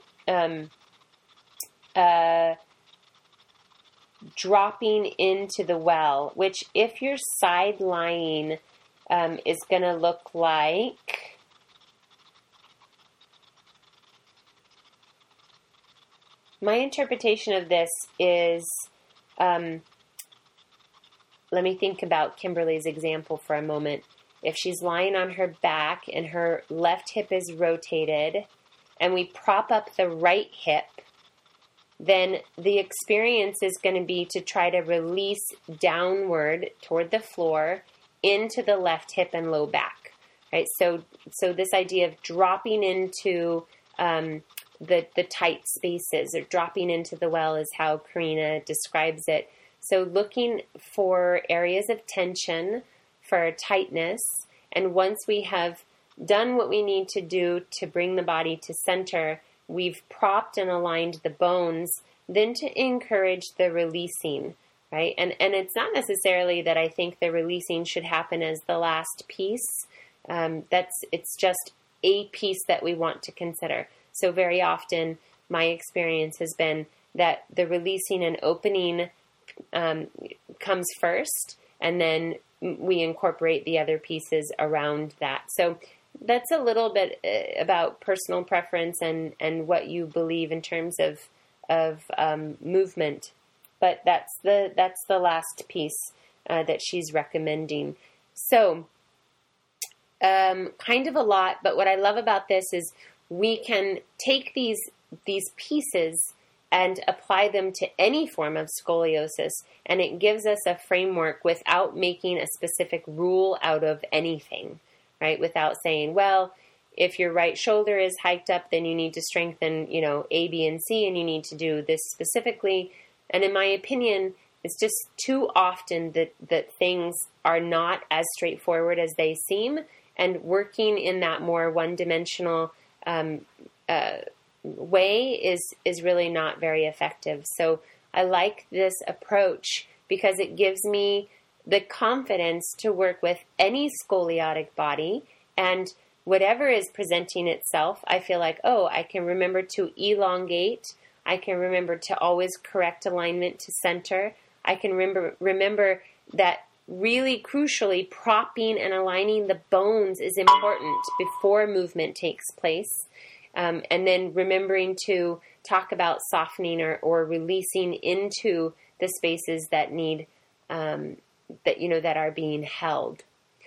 dropping into the well, which if you're side lying is going to look like my interpretation of this is let me think about Kimberly's example for a moment. If she's lying on her back and her left hip is rotated and we prop up the right hip, then the experience is going to be to try to release downward toward the floor into the left hip and low back, right? So this idea of dropping into the tight spaces or dropping into the well is how Karina describes it. So looking for areas of tension, for tightness, and once we have done what we need to do to bring the body to center, we've propped and aligned the bones, then to encourage the releasing, right? And it's not necessarily that I think the releasing should happen as the last piece. It's just a piece that we want to consider. So very often my experience has been that the releasing and opening comes first, and then we incorporate the other pieces around that. So that's a little bit about personal preference and what you believe in terms of movement. But that's the last piece that she's recommending. So kind of a lot, but what I love about this is we can take these pieces and apply them to any form of scoliosis, and it gives us a framework without making a specific rule out of anything, right? Without saying, well, if your right shoulder is hiked up, then you need to strengthen, A, B, and C, and you need to do this specifically. And in my opinion, it's just too often that things are not as straightforward as they seem, and working in that more one-dimensional way is really not very effective. So I like this approach because it gives me the confidence to work with any scoliotic body, and whatever is presenting itself, I feel like, I can remember to elongate. I can remember to always correct alignment to center. I can remember that really crucially propping and aligning the bones is important before movement takes place. And then remembering to talk about softening or releasing into the spaces that need, that are being held.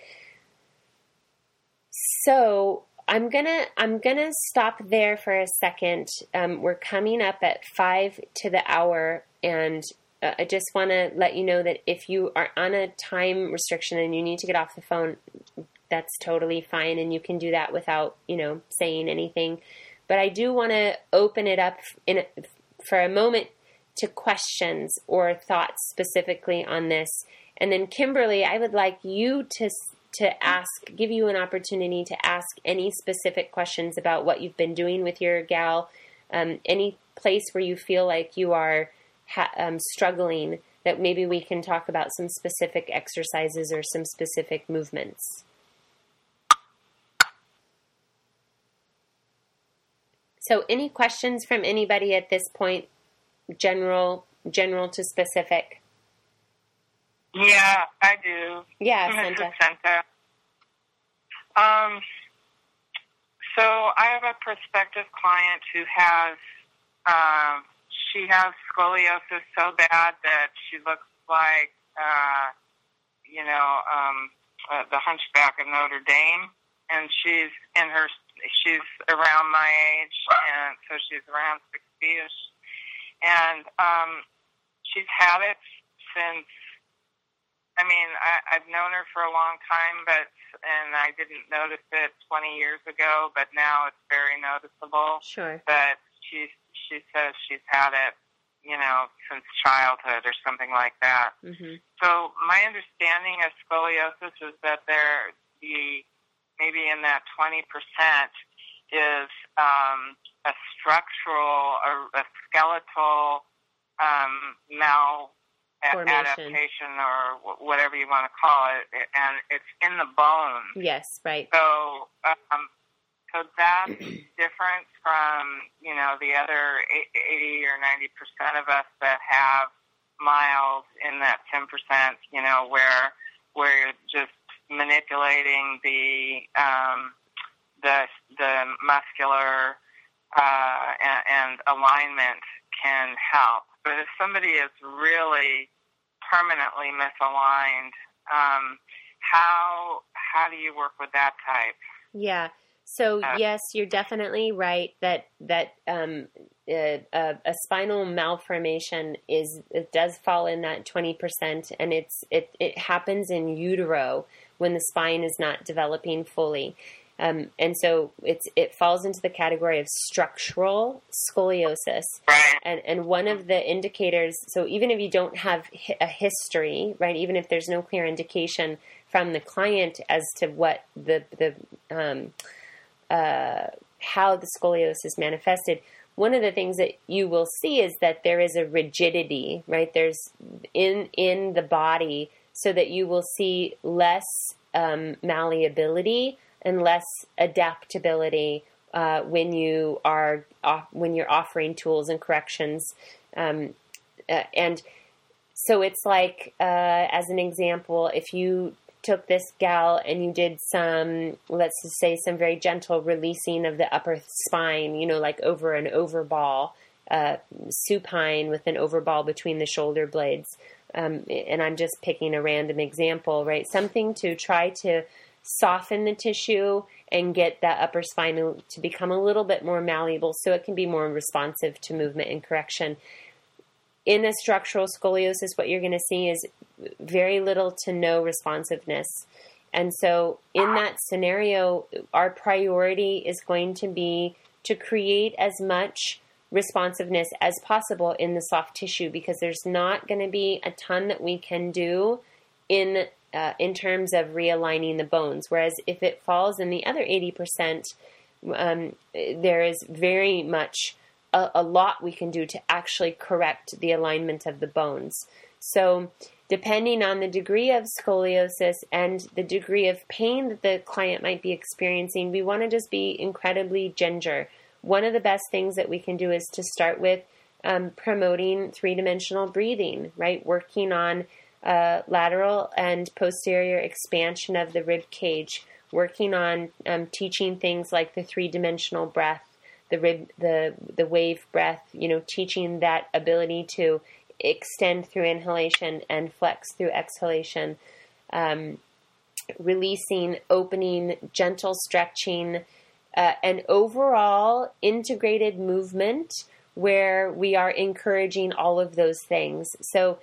So I'm gonna stop there for a second. We're coming up at 5 to the hour, and I just want to let you know that if you are on a time restriction and you need to get off the phone, that's totally fine, and you can do that without, saying anything. But I do want to open it up for a moment to questions or thoughts specifically on this. And then Kimberly, I would like you to give you an opportunity to ask any specific questions about what you've been doing with your gal, any place where you feel like you are struggling that maybe we can talk about some specific exercises or some specific movements. So any questions from anybody at this point, general to specific? Yeah, I do. Yeah, Senta. So I have a prospective client who has, she has scoliosis so bad that she looks like, the Hunchback of Notre Dame, and she's around my age, and so she's around 60ish, and she's had it since. I've known her for a long time, and I didn't notice it 20 years ago, but now it's very noticeable. Sure. But she says she's had it, since childhood or something like that. Mm-hmm. So my understanding of scoliosis is that maybe in that 20% is a structural or a skeletal adaptation or whatever you want to call it, and it's in the bones. Yes, right. So that's different from the other 80 or 90% of us that have mild in that 10%. Where you're just manipulating the muscular and alignment can help. But if somebody is really permanently misaligned, how do you work with that type? Yeah. So yes, you're definitely right that a spinal malformation it does fall in that 20%, and it happens in utero when the spine is not developing fully. And so it falls into the category of structural scoliosis. Right. And one of the indicators, so even if you don't have a history, right, even if there's no clear indication from the client as to what how the scoliosis manifested, one of the things that you will see is that there is a rigidity, right? There's in the body, so that you will see less malleability and less adaptability when you're offering tools and corrections, and so it's like, as an example, if you took this gal and you did some, let's just say, some very gentle releasing of the upper spine, like over an overball, supine with an overball between the shoulder blades, and I'm just picking a random example, right? Something to try to soften the tissue and get that upper spine to become a little bit more malleable so it can be more responsive to movement and correction. In a structural scoliosis, what you're going to see is very little to no responsiveness. And so in that scenario, our priority is going to be to create as much responsiveness as possible in the soft tissue, because there's not going to be a ton that we can do in terms of realigning the bones. Whereas if it falls in the other 80%, there is very much a lot we can do to actually correct the alignment of the bones. So depending on the degree of scoliosis and the degree of pain that the client might be experiencing, we want to just be incredibly ginger. One of the best things that we can do is to start with promoting three-dimensional breathing, right? Working on lateral and posterior expansion of the rib cage, working on teaching things like the three-dimensional breath, the wave breath, teaching that ability to extend through inhalation and flex through exhalation, releasing, opening, gentle stretching, and overall integrated movement where we are encouraging all of those things. So,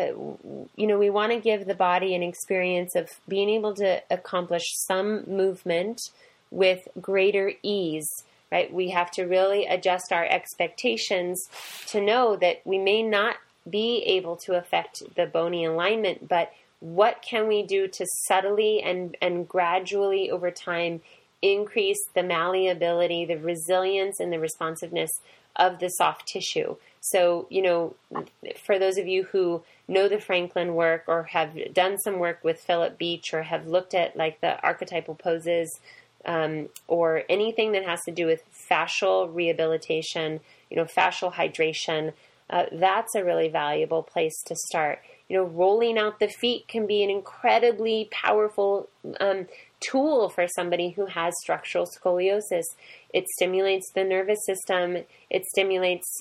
we want to give the body an experience of being able to accomplish some movement with greater ease, right? We have to really adjust our expectations to know that we may not be able to affect the bony alignment, but what can we do to subtly and gradually over time increase the malleability, the resilience, and the responsiveness of the soft tissue, So, for those of you who know the Franklin work or have done some work with Philip Beach or have looked at like the archetypal poses, or anything that has to do with fascial rehabilitation, fascial hydration, that's a really valuable place to start. Rolling out the feet can be an incredibly powerful tool for somebody who has structural scoliosis. It stimulates the nervous system. It stimulates,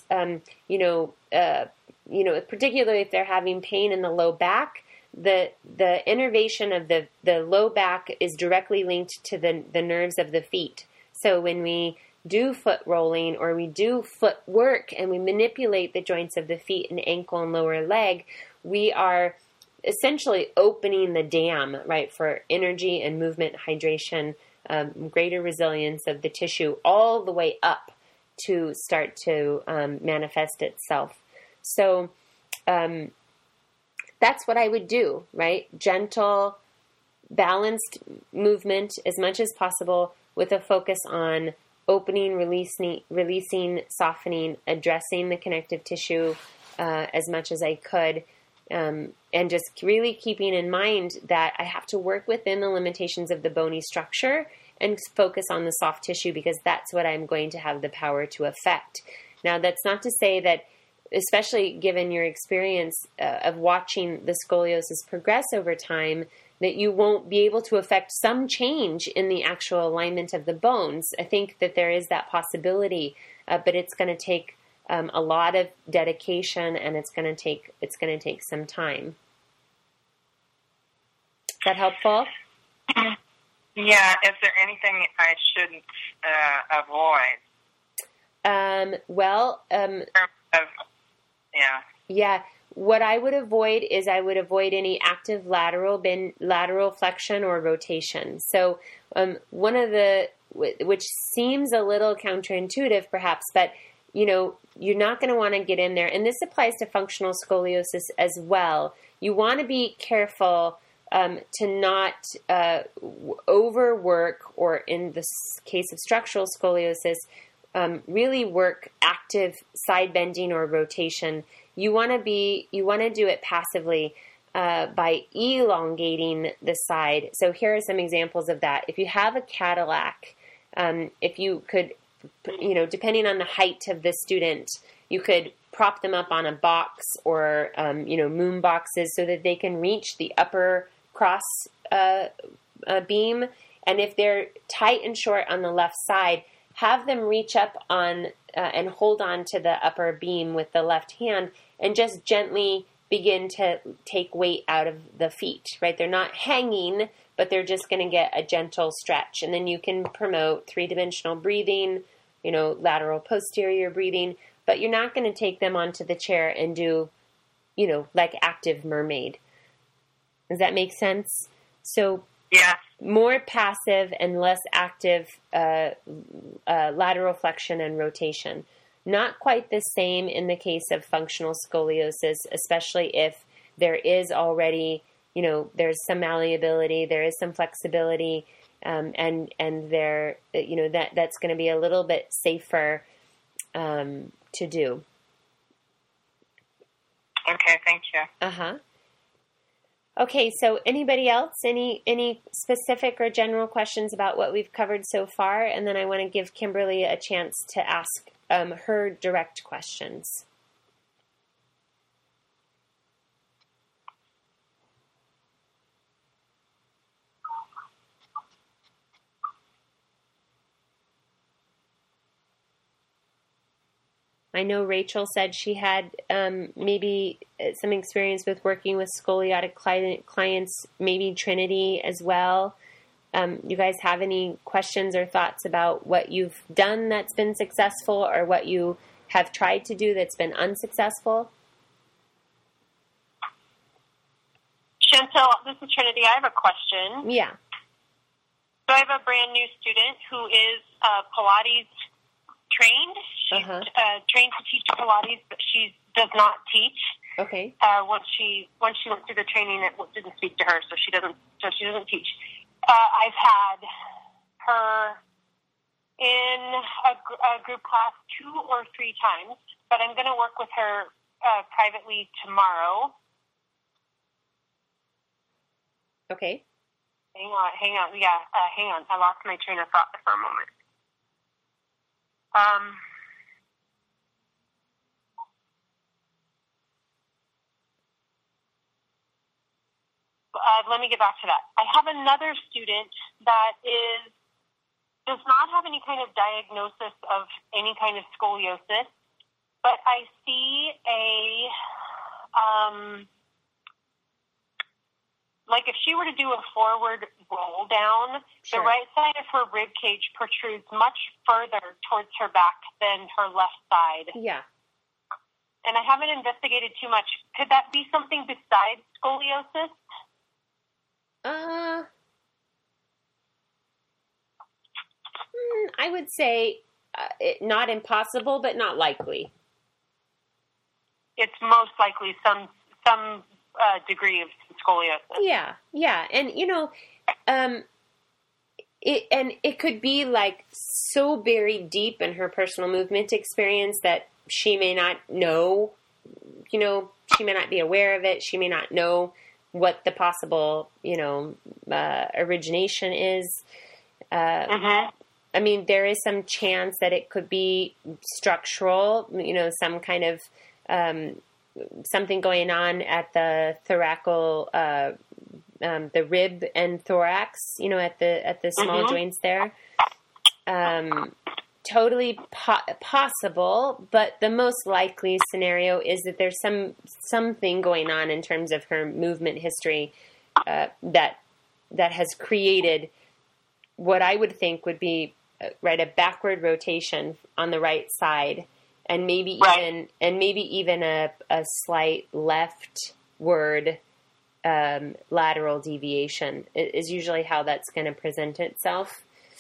particularly if they're having pain in the low back. The innervation of the low back is directly linked to the nerves of the feet. So when we do foot rolling or we do foot work and we manipulate the joints of the feet and ankle and lower leg, we are essentially opening the dam, right, for energy and movement, hydration, greater resilience of the tissue all the way up to start to manifest itself. So that's what I would do, right? Gentle, balanced movement as much as possible with a focus on opening, releasing, softening, addressing the connective tissue as much as I could. And just really keeping in mind that I have to work within the limitations of the bony structure and focus on the soft tissue because that's what I'm going to have the power to affect. Now, that's not to say that, especially given your experience of watching the scoliosis progress over time, that you won't be able to affect some change in the actual alignment of the bones. I think that there is that possibility, but it's going to take a lot of dedication, and it's going to take some time. Is that helpful? Yeah. Is there anything I should avoid? Yeah. What I would avoid is any active lateral flexion or rotation. So one of which seems a little counterintuitive perhaps, but you're not going to want to get in there. And this applies to functional scoliosis as well. You want to be careful to not overwork, or in the case of structural scoliosis, really work active side bending or rotation. You want to do it passively by elongating the side. So here are some examples of that. If you have a Cadillac, if you could, depending on the height of the student, you could prop them up on a box or, moon boxes so that they can reach the upper cross beam. And if they're tight and short on the left side, have them reach up on and hold on to the upper beam with the left hand and just gently begin to take weight out of the feet, right? They're not hanging, but they're just going to get a gentle stretch. And then you can promote three-dimensional breathing, lateral posterior breathing, but you're not going to take them onto the chair and do, like active mermaid. Does that make sense? So yeah, more passive and less active lateral flexion and rotation. Not quite the same in the case of functional scoliosis, especially if there is already, there's some malleability, there is some flexibility, and there, that's going to be a little bit safer to do. Okay, thank you. Uh-huh. Okay, so anybody else? Any specific or general questions about what we've covered so far? And then I want to give Kimberly a chance to ask her direct questions. I know Rachel said she had maybe some experience with working with scoliotic clients, maybe Trinity as well. You guys have any questions or thoughts about what you've done that's been successful or what you have tried to do that's been unsuccessful? Chantel, this is Trinity. I have a question. Yeah. So I have a brand new student who is Pilates trained. She's trained to teach Pilates, but she does not teach. Okay. Once she went through the training, it didn't speak to her, so she doesn't teach. I've had her in a group class 2 or 3 times, but I'm going to work with her privately tomorrow. Okay. Hang on. Yeah, hang on. I lost my train of thought for a moment. Let me get back to that. I have another student that does not have any kind of diagnosis of any kind of scoliosis, but I see like if she were to do a forward roll down, Sure. The right side of her rib cage protrudes much further towards her back than her left side. Yeah. And I haven't investigated too much. Could that be something besides scoliosis? I would say not impossible, but not likely. It's most likely some degree of scoliosis. Yeah. And, it could be like so buried deep in her personal movement experience that she may not know, she may not be aware of it. She may not know what the possible, origination is. I mean, there is some chance that it could be structural, some kind of something going on at the thoracal, the rib and thorax, at the small joints there. Totally possible, but the most likely scenario is that there's something going on in terms of her movement history that has created what I would think would be a backward rotation on the right side, and maybe even a slight leftward lateral deviation is usually how that's going to present itself.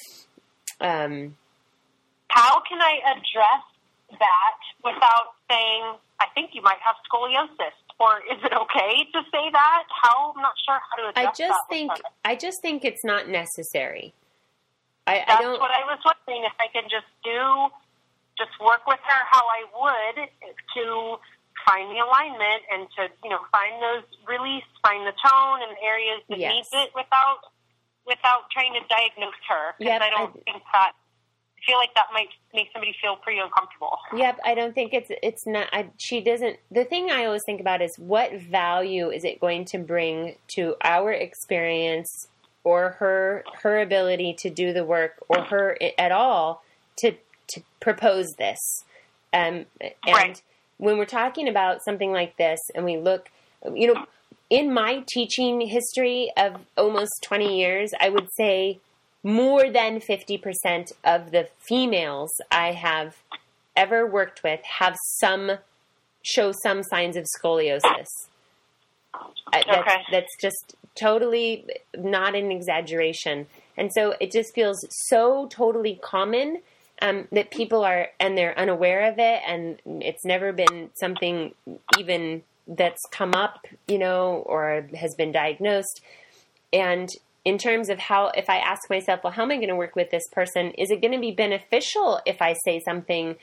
How can I address that without saying, I think you might have scoliosis? Or is it okay to say that? I'm not sure how to address that. I just think it's not necessary. That's what I was wondering, if I can just work with her how I would to find the alignment and to, find those release, find the tone and areas that needs it without trying to diagnose her. Because I don't think that, I feel like that might make somebody feel pretty uncomfortable. Yep, I don't think it's not, she doesn't, the thing I always think about is what value is it going to bring to our experience or her ability to do the work, or her at all to propose this. And when we're talking about something like this and we look, in my teaching history of almost 20 years, I would say more than 50% of the females I have ever worked with show some signs of scoliosis. That's just totally not an exaggeration. And so it just feels so totally common that people they're unaware of it, and it's never been something even that's come up, or has been diagnosed. And in terms of if I ask myself, well, how am I going to work with this person? Is it going to be beneficial if I say something?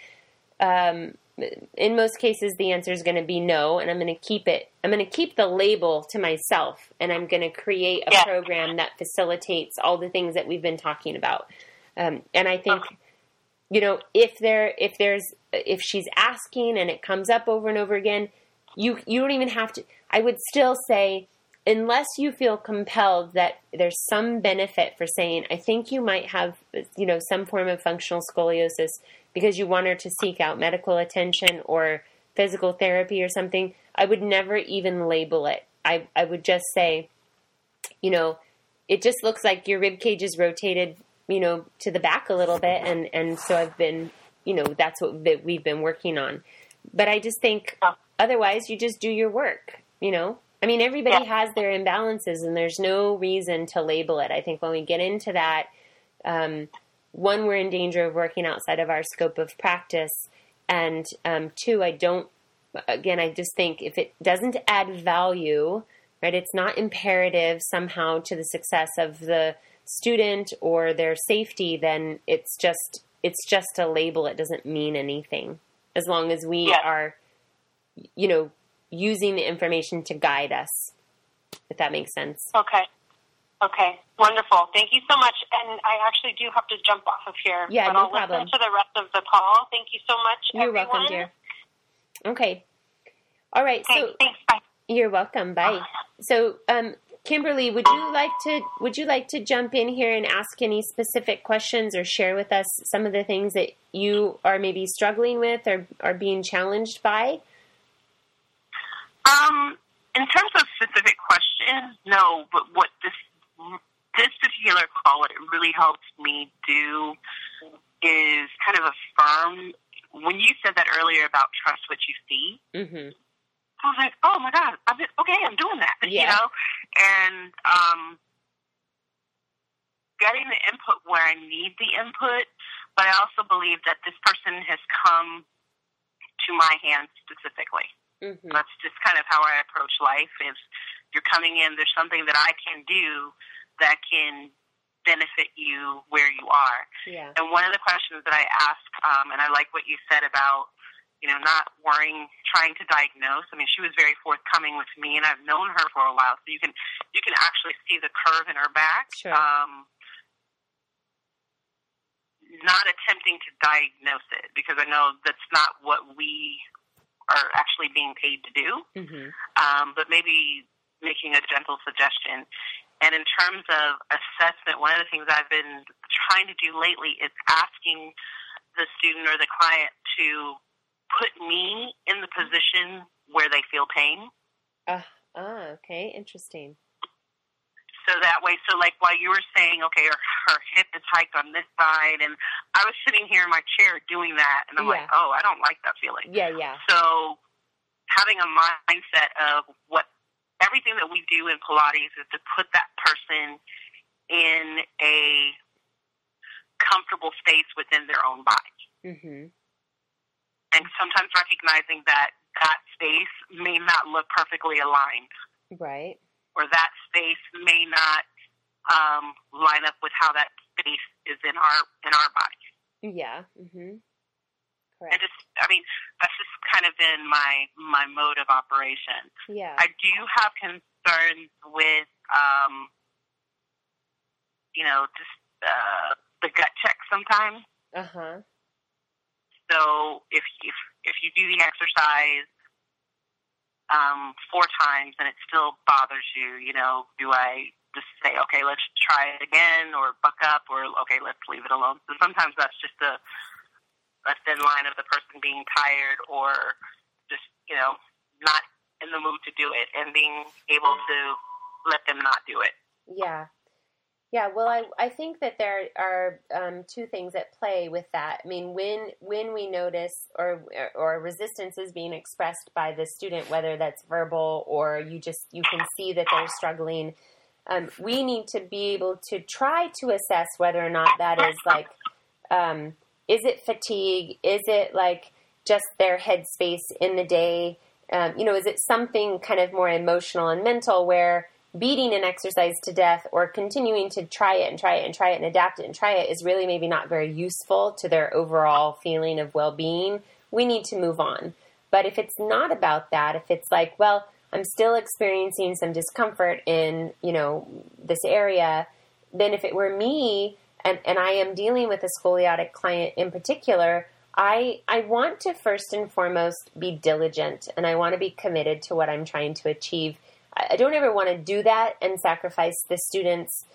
In most cases, the answer is going to be no, and I'm going to keep it. I'm going to keep the label to myself, and I'm going to create a program that facilitates all the things that we've been talking about. And I think, if she's asking and it comes up over and over again, you don't even have to. I would still say, unless you feel compelled that there's some benefit for saying, I think you might have, some form of functional scoliosis, because you want her to seek out medical attention or physical therapy or something, I would never even label it. I would just say, it just looks like your rib cage is rotated, to the back a little bit. And so I've been, that's what we've been working on. But I just think otherwise you just do your work, everybody has their imbalances, and there's no reason to label it. I think when we get into that, one, we're in danger of working outside of our scope of practice. And two, I just think if it doesn't add value, right, it's not imperative somehow to the success of the student or their safety, then it's just a label. It doesn't mean anything. as long as we are, using the information to guide us, if that makes sense. Okay. Wonderful. Thank you so much. And I actually do have to jump off of here. Yeah, but no I'll problem. listen to the rest of the call. Thank you so much, You're everyone. welcome, dear. Okay. All right. Okay, So thanks. Bye. You're welcome. Bye. So, Kimberly, would you like to jump in here and ask any specific questions or share with us some of the things that you are maybe struggling with or are being challenged by? In terms of specific questions, no. But what this particular call, what it really helps me do is kind of affirm. When you said that earlier about trust what you see, Mm-hmm. I was like, oh my God, I'm doing that, and getting the input where I need the input, but I also believe that this person has come to my hands specifically. Mm-hmm. That's just kind of how I approach life. If you're coming in, there's something that I can do that can benefit you where you are. Yeah. And one of the questions that I ask, and I like what you said about, not worrying, trying to diagnose. I mean, she was very forthcoming with me, and I've known her for a while, so you can actually see the curve in her back. Sure. Not attempting to diagnose it, because I know that's not what we are actually being paid to do. Mm-hmm. But maybe making a gentle suggestion. And in terms of assessment, one of the things I've been trying to do lately is asking the student or the client to put me in the position where they feel pain. Okay, interesting. So that way, like while you were saying, okay, her hip is hiked on this side, and I was sitting here in my chair doing that, and I'm like, oh, I don't like that feeling. Yeah. So having a mindset of what everything that we do in Pilates is to put that person in a comfortable space within their own body. Mm-hmm. And sometimes recognizing that space may not look perfectly aligned. Right. Or that space may not line up with how that space is in our body. Yeah. Mm-hmm. Correct. And that's just kind of been my mode of operation. Yeah. I do have concerns with, the gut check sometimes. Uh-huh. So if you do the exercise 4 times and it still bothers you, do I just say, okay, let's try it again, or buck up, or okay, let's leave it alone? So sometimes that's just a thin line of the person being tired or just, not in the mood to do it, and being able to let them not do it. Yeah. Yeah, well, I think that there are 2 things at play with that. I mean, when we notice or resistance is being expressed by the student, whether that's verbal or you can see that they're struggling, we need to be able to try to assess whether or not that is like, is it fatigue? Is it like just their headspace in the day? Is it something kind of more emotional and mental where beating an exercise to death or continuing to try it and try it and try it and adapt it and try it is really maybe not very useful to their overall feeling of well-being? We need to move on. But if it's not about that, if it's like, well, I'm still experiencing some discomfort in, this area, then if it were me and I am dealing with a scoliotic client in particular, I want to first and foremost be diligent, and I want to be committed to what I'm trying to achieve. I don't ever want to do that and sacrifice the students'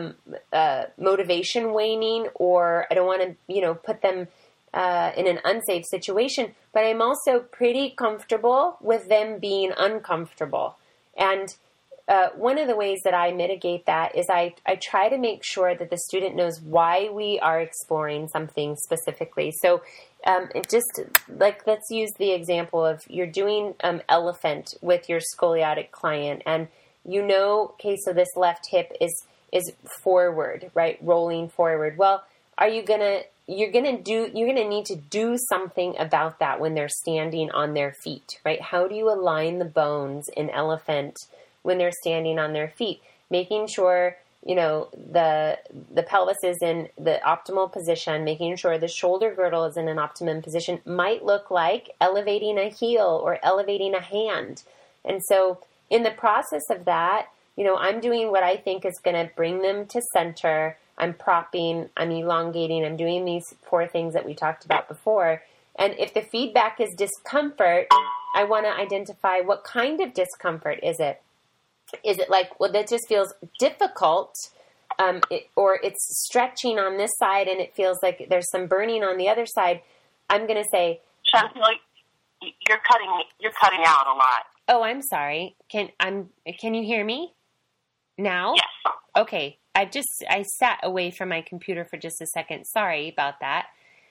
motivation waning, or I don't want to, put them in an unsafe situation. But I'm also pretty comfortable with them being uncomfortable. And one of the ways that I mitigate that is I try to make sure that the student knows why we are exploring something specifically. So just like, let's use the example of you're doing elephant with your scoliotic client, and okay, so this left hip is forward, right? Rolling forward. Well, you're going to need to do something about that when they're standing on their feet, right? How do you align the bones in elephant when they're standing on their feet? Making sure the pelvis is in the optimal position, making sure the shoulder girdle is in an optimum position, might look like elevating a heel or elevating a hand. And so in the process of that, I'm doing what I think is going to bring them to center. I'm propping, I'm elongating, I'm doing these 4 things that we talked about before. And if the feedback is discomfort, I want to identify what kind of discomfort is it. Is it like, well, that just feels difficult, or it's stretching on this side and it feels like there's some burning on the other side? I'm going to say, Chantel, you're cutting out a lot. Oh, I'm sorry. Can you hear me now? Yes. Okay. I sat away from my computer for just a second. Sorry about that.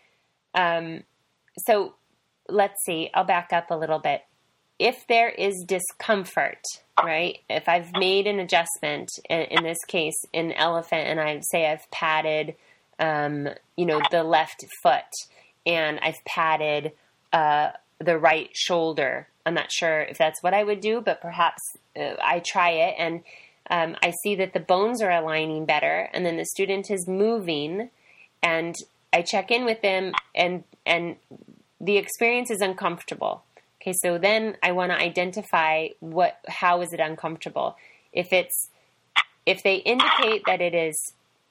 So let's see. I'll back up a little bit. If there is discomfort, right? If I've made an adjustment, in this case, in elephant, and I've padded, the left foot, and I've padded the right shoulder. I'm not sure if that's what I would do, but perhaps I try it, and I see that the bones are aligning better, and then the student is moving, and I check in with them, and the experience is uncomfortable. Okay, so then I want to identify how is it uncomfortable. If they indicate that it is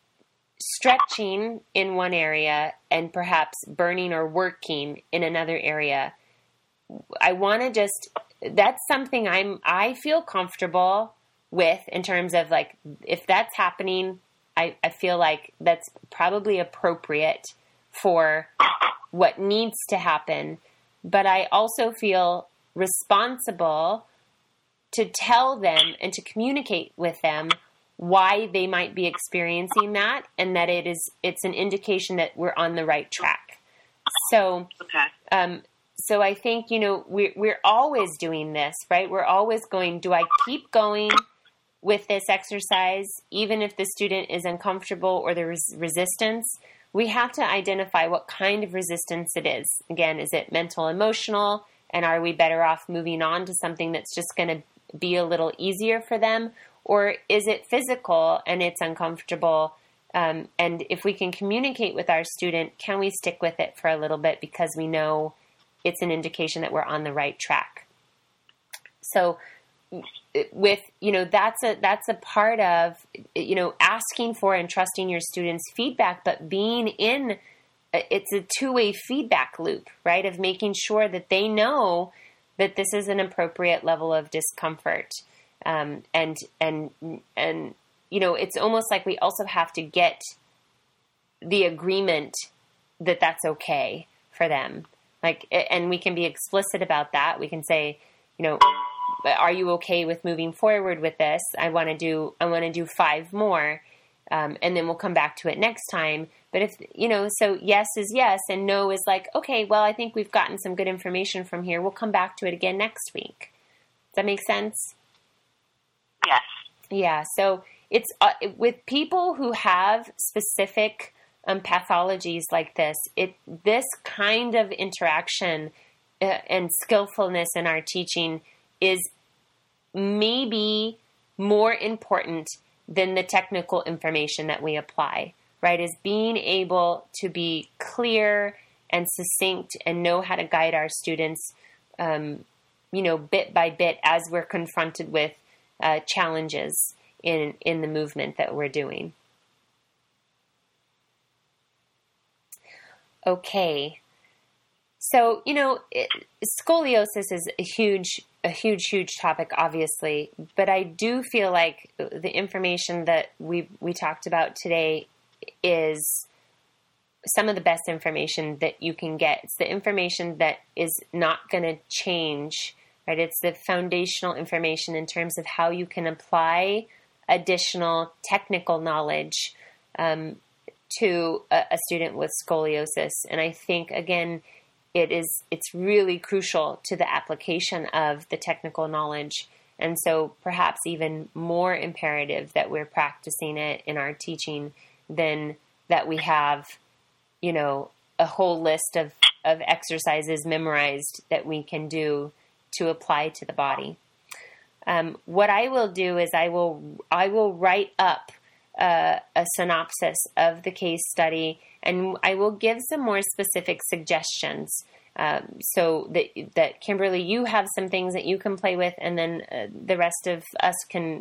stretching in one area and perhaps burning or working in another area, I want to that's something I feel comfortable with in terms of, like, if that's happening, I feel like that's probably appropriate for what needs to happen. But I also feel responsible to tell them and to communicate with them why they might be experiencing that, and that it's an indication that we're on the right track. So, okay. So I think, we're always doing this, right? We're always going, do I keep going with this exercise, even if the student is uncomfortable or there is resistance? We have to identify what kind of resistance it is. Again, is it mental, emotional? And are we better off moving on to something that's just going to be a little easier for them? Or is it physical and it's uncomfortable? And if we can communicate with our student, can we stick with it for a little bit because we know it's an indication that we're on the right track? So with, that's a part of, asking for and trusting your students' feedback, but being it's a two-way feedback loop, right? Of making sure that they know that this is an appropriate level of discomfort. And it's almost like we also have to get the agreement that that's okay for them. And we can be explicit about that. We can say, are you okay with moving forward with this? I want to do 5 more. And then we'll come back to it next time. But if, so yes is yes and no is like, okay, well, I think we've gotten some good information from here. We'll come back to it again next week. Does that make sense? Yes. Yeah. So it's with people who have specific pathologies like this, this kind of interaction and skillfulness in our teaching is maybe more important than the technical information that we apply, right? Is being able to be clear and succinct and know how to guide our students, bit by bit as we're confronted with challenges in the movement that we're doing. Okay. So, scoliosis is a huge topic, obviously, but I do feel like the information that we talked about today is some of the best information that you can get. It's the information that is not going to change, right? It's the foundational information in terms of how you can apply additional technical knowledge to a student with scoliosis. And I think, again, it's really crucial to the application of the technical knowledge. And so perhaps even more imperative that we're practicing it in our teaching than that we have, a whole list of exercises memorized that we can do to apply to the body. What I will do is I will write up a synopsis of the case study, and I will give some more specific suggestions. So that Kimberly, you have some things that you can play with, and then the rest of us can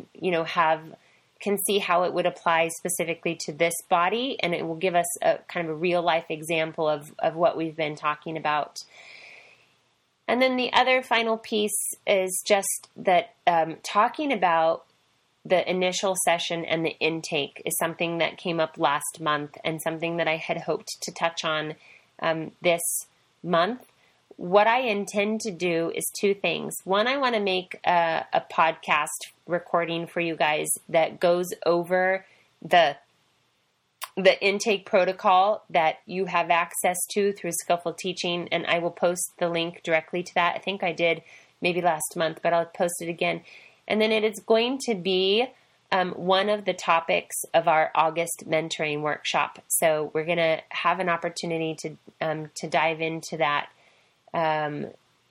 see how it would apply specifically to this body, and it will give us a kind of a real life example of what we've been talking about. And then the other final piece is just that talking about the initial session and the intake is something that came up last month and something that I had hoped to touch on this month. What I intend to do is two things. One, I want to make a podcast recording for you guys that goes over the intake protocol that you have access to through Skillful Teaching, and I will post the link directly to that. I think I did maybe last month, but I'll post it again. And then it is going to be one of the topics of our August mentoring workshop. So we're going to have an opportunity to dive into that. I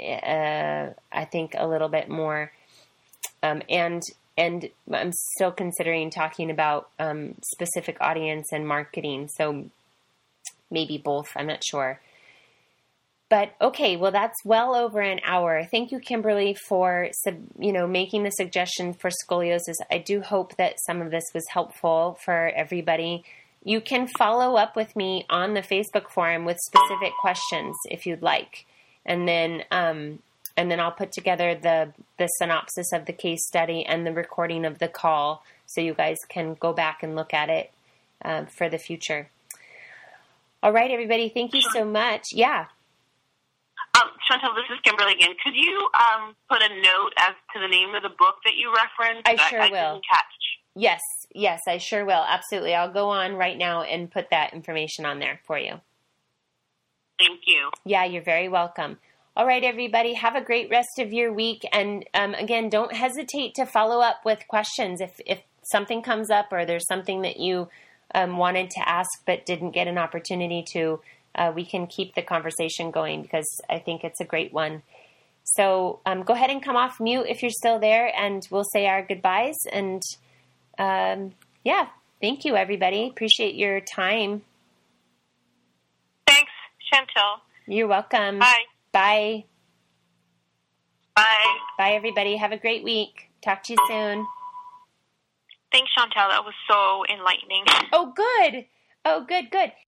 think a little bit more, and I'm still considering talking about specific audience and marketing. So maybe both. I'm not sure. But okay, well, that's well over an hour. Thank you, Kimberly, for making the suggestion for scoliosis. I do hope that some of this was helpful for everybody. You can follow up with me on the Facebook forum with specific questions if you'd like. And then I'll put together the synopsis of the case study and the recording of the call so you guys can go back and look at it for the future. All right, everybody. Thank you so much. Yeah. Chantel, this is Kimberly again. Could you put a note as to the name of the book that you referenced? I sure will. Didn't catch. Yes, I sure will. Absolutely. I'll go on right now and put that information on there for you. Thank you. Yeah, you're very welcome. All right, everybody, have a great rest of your week. And again, don't hesitate to follow up with questions. If something comes up or there's something that you wanted to ask but didn't get an opportunity to, we can keep the conversation going because I think it's a great one. So go ahead and come off mute if you're still there, and we'll say our goodbyes. And thank you, everybody. Appreciate your time. Thanks, Chantel. You're welcome. Bye. Bye. Bye. Bye, everybody. Have a great week. Talk to you soon. Thanks, Chantel. That was so enlightening. Oh, good. Oh, good.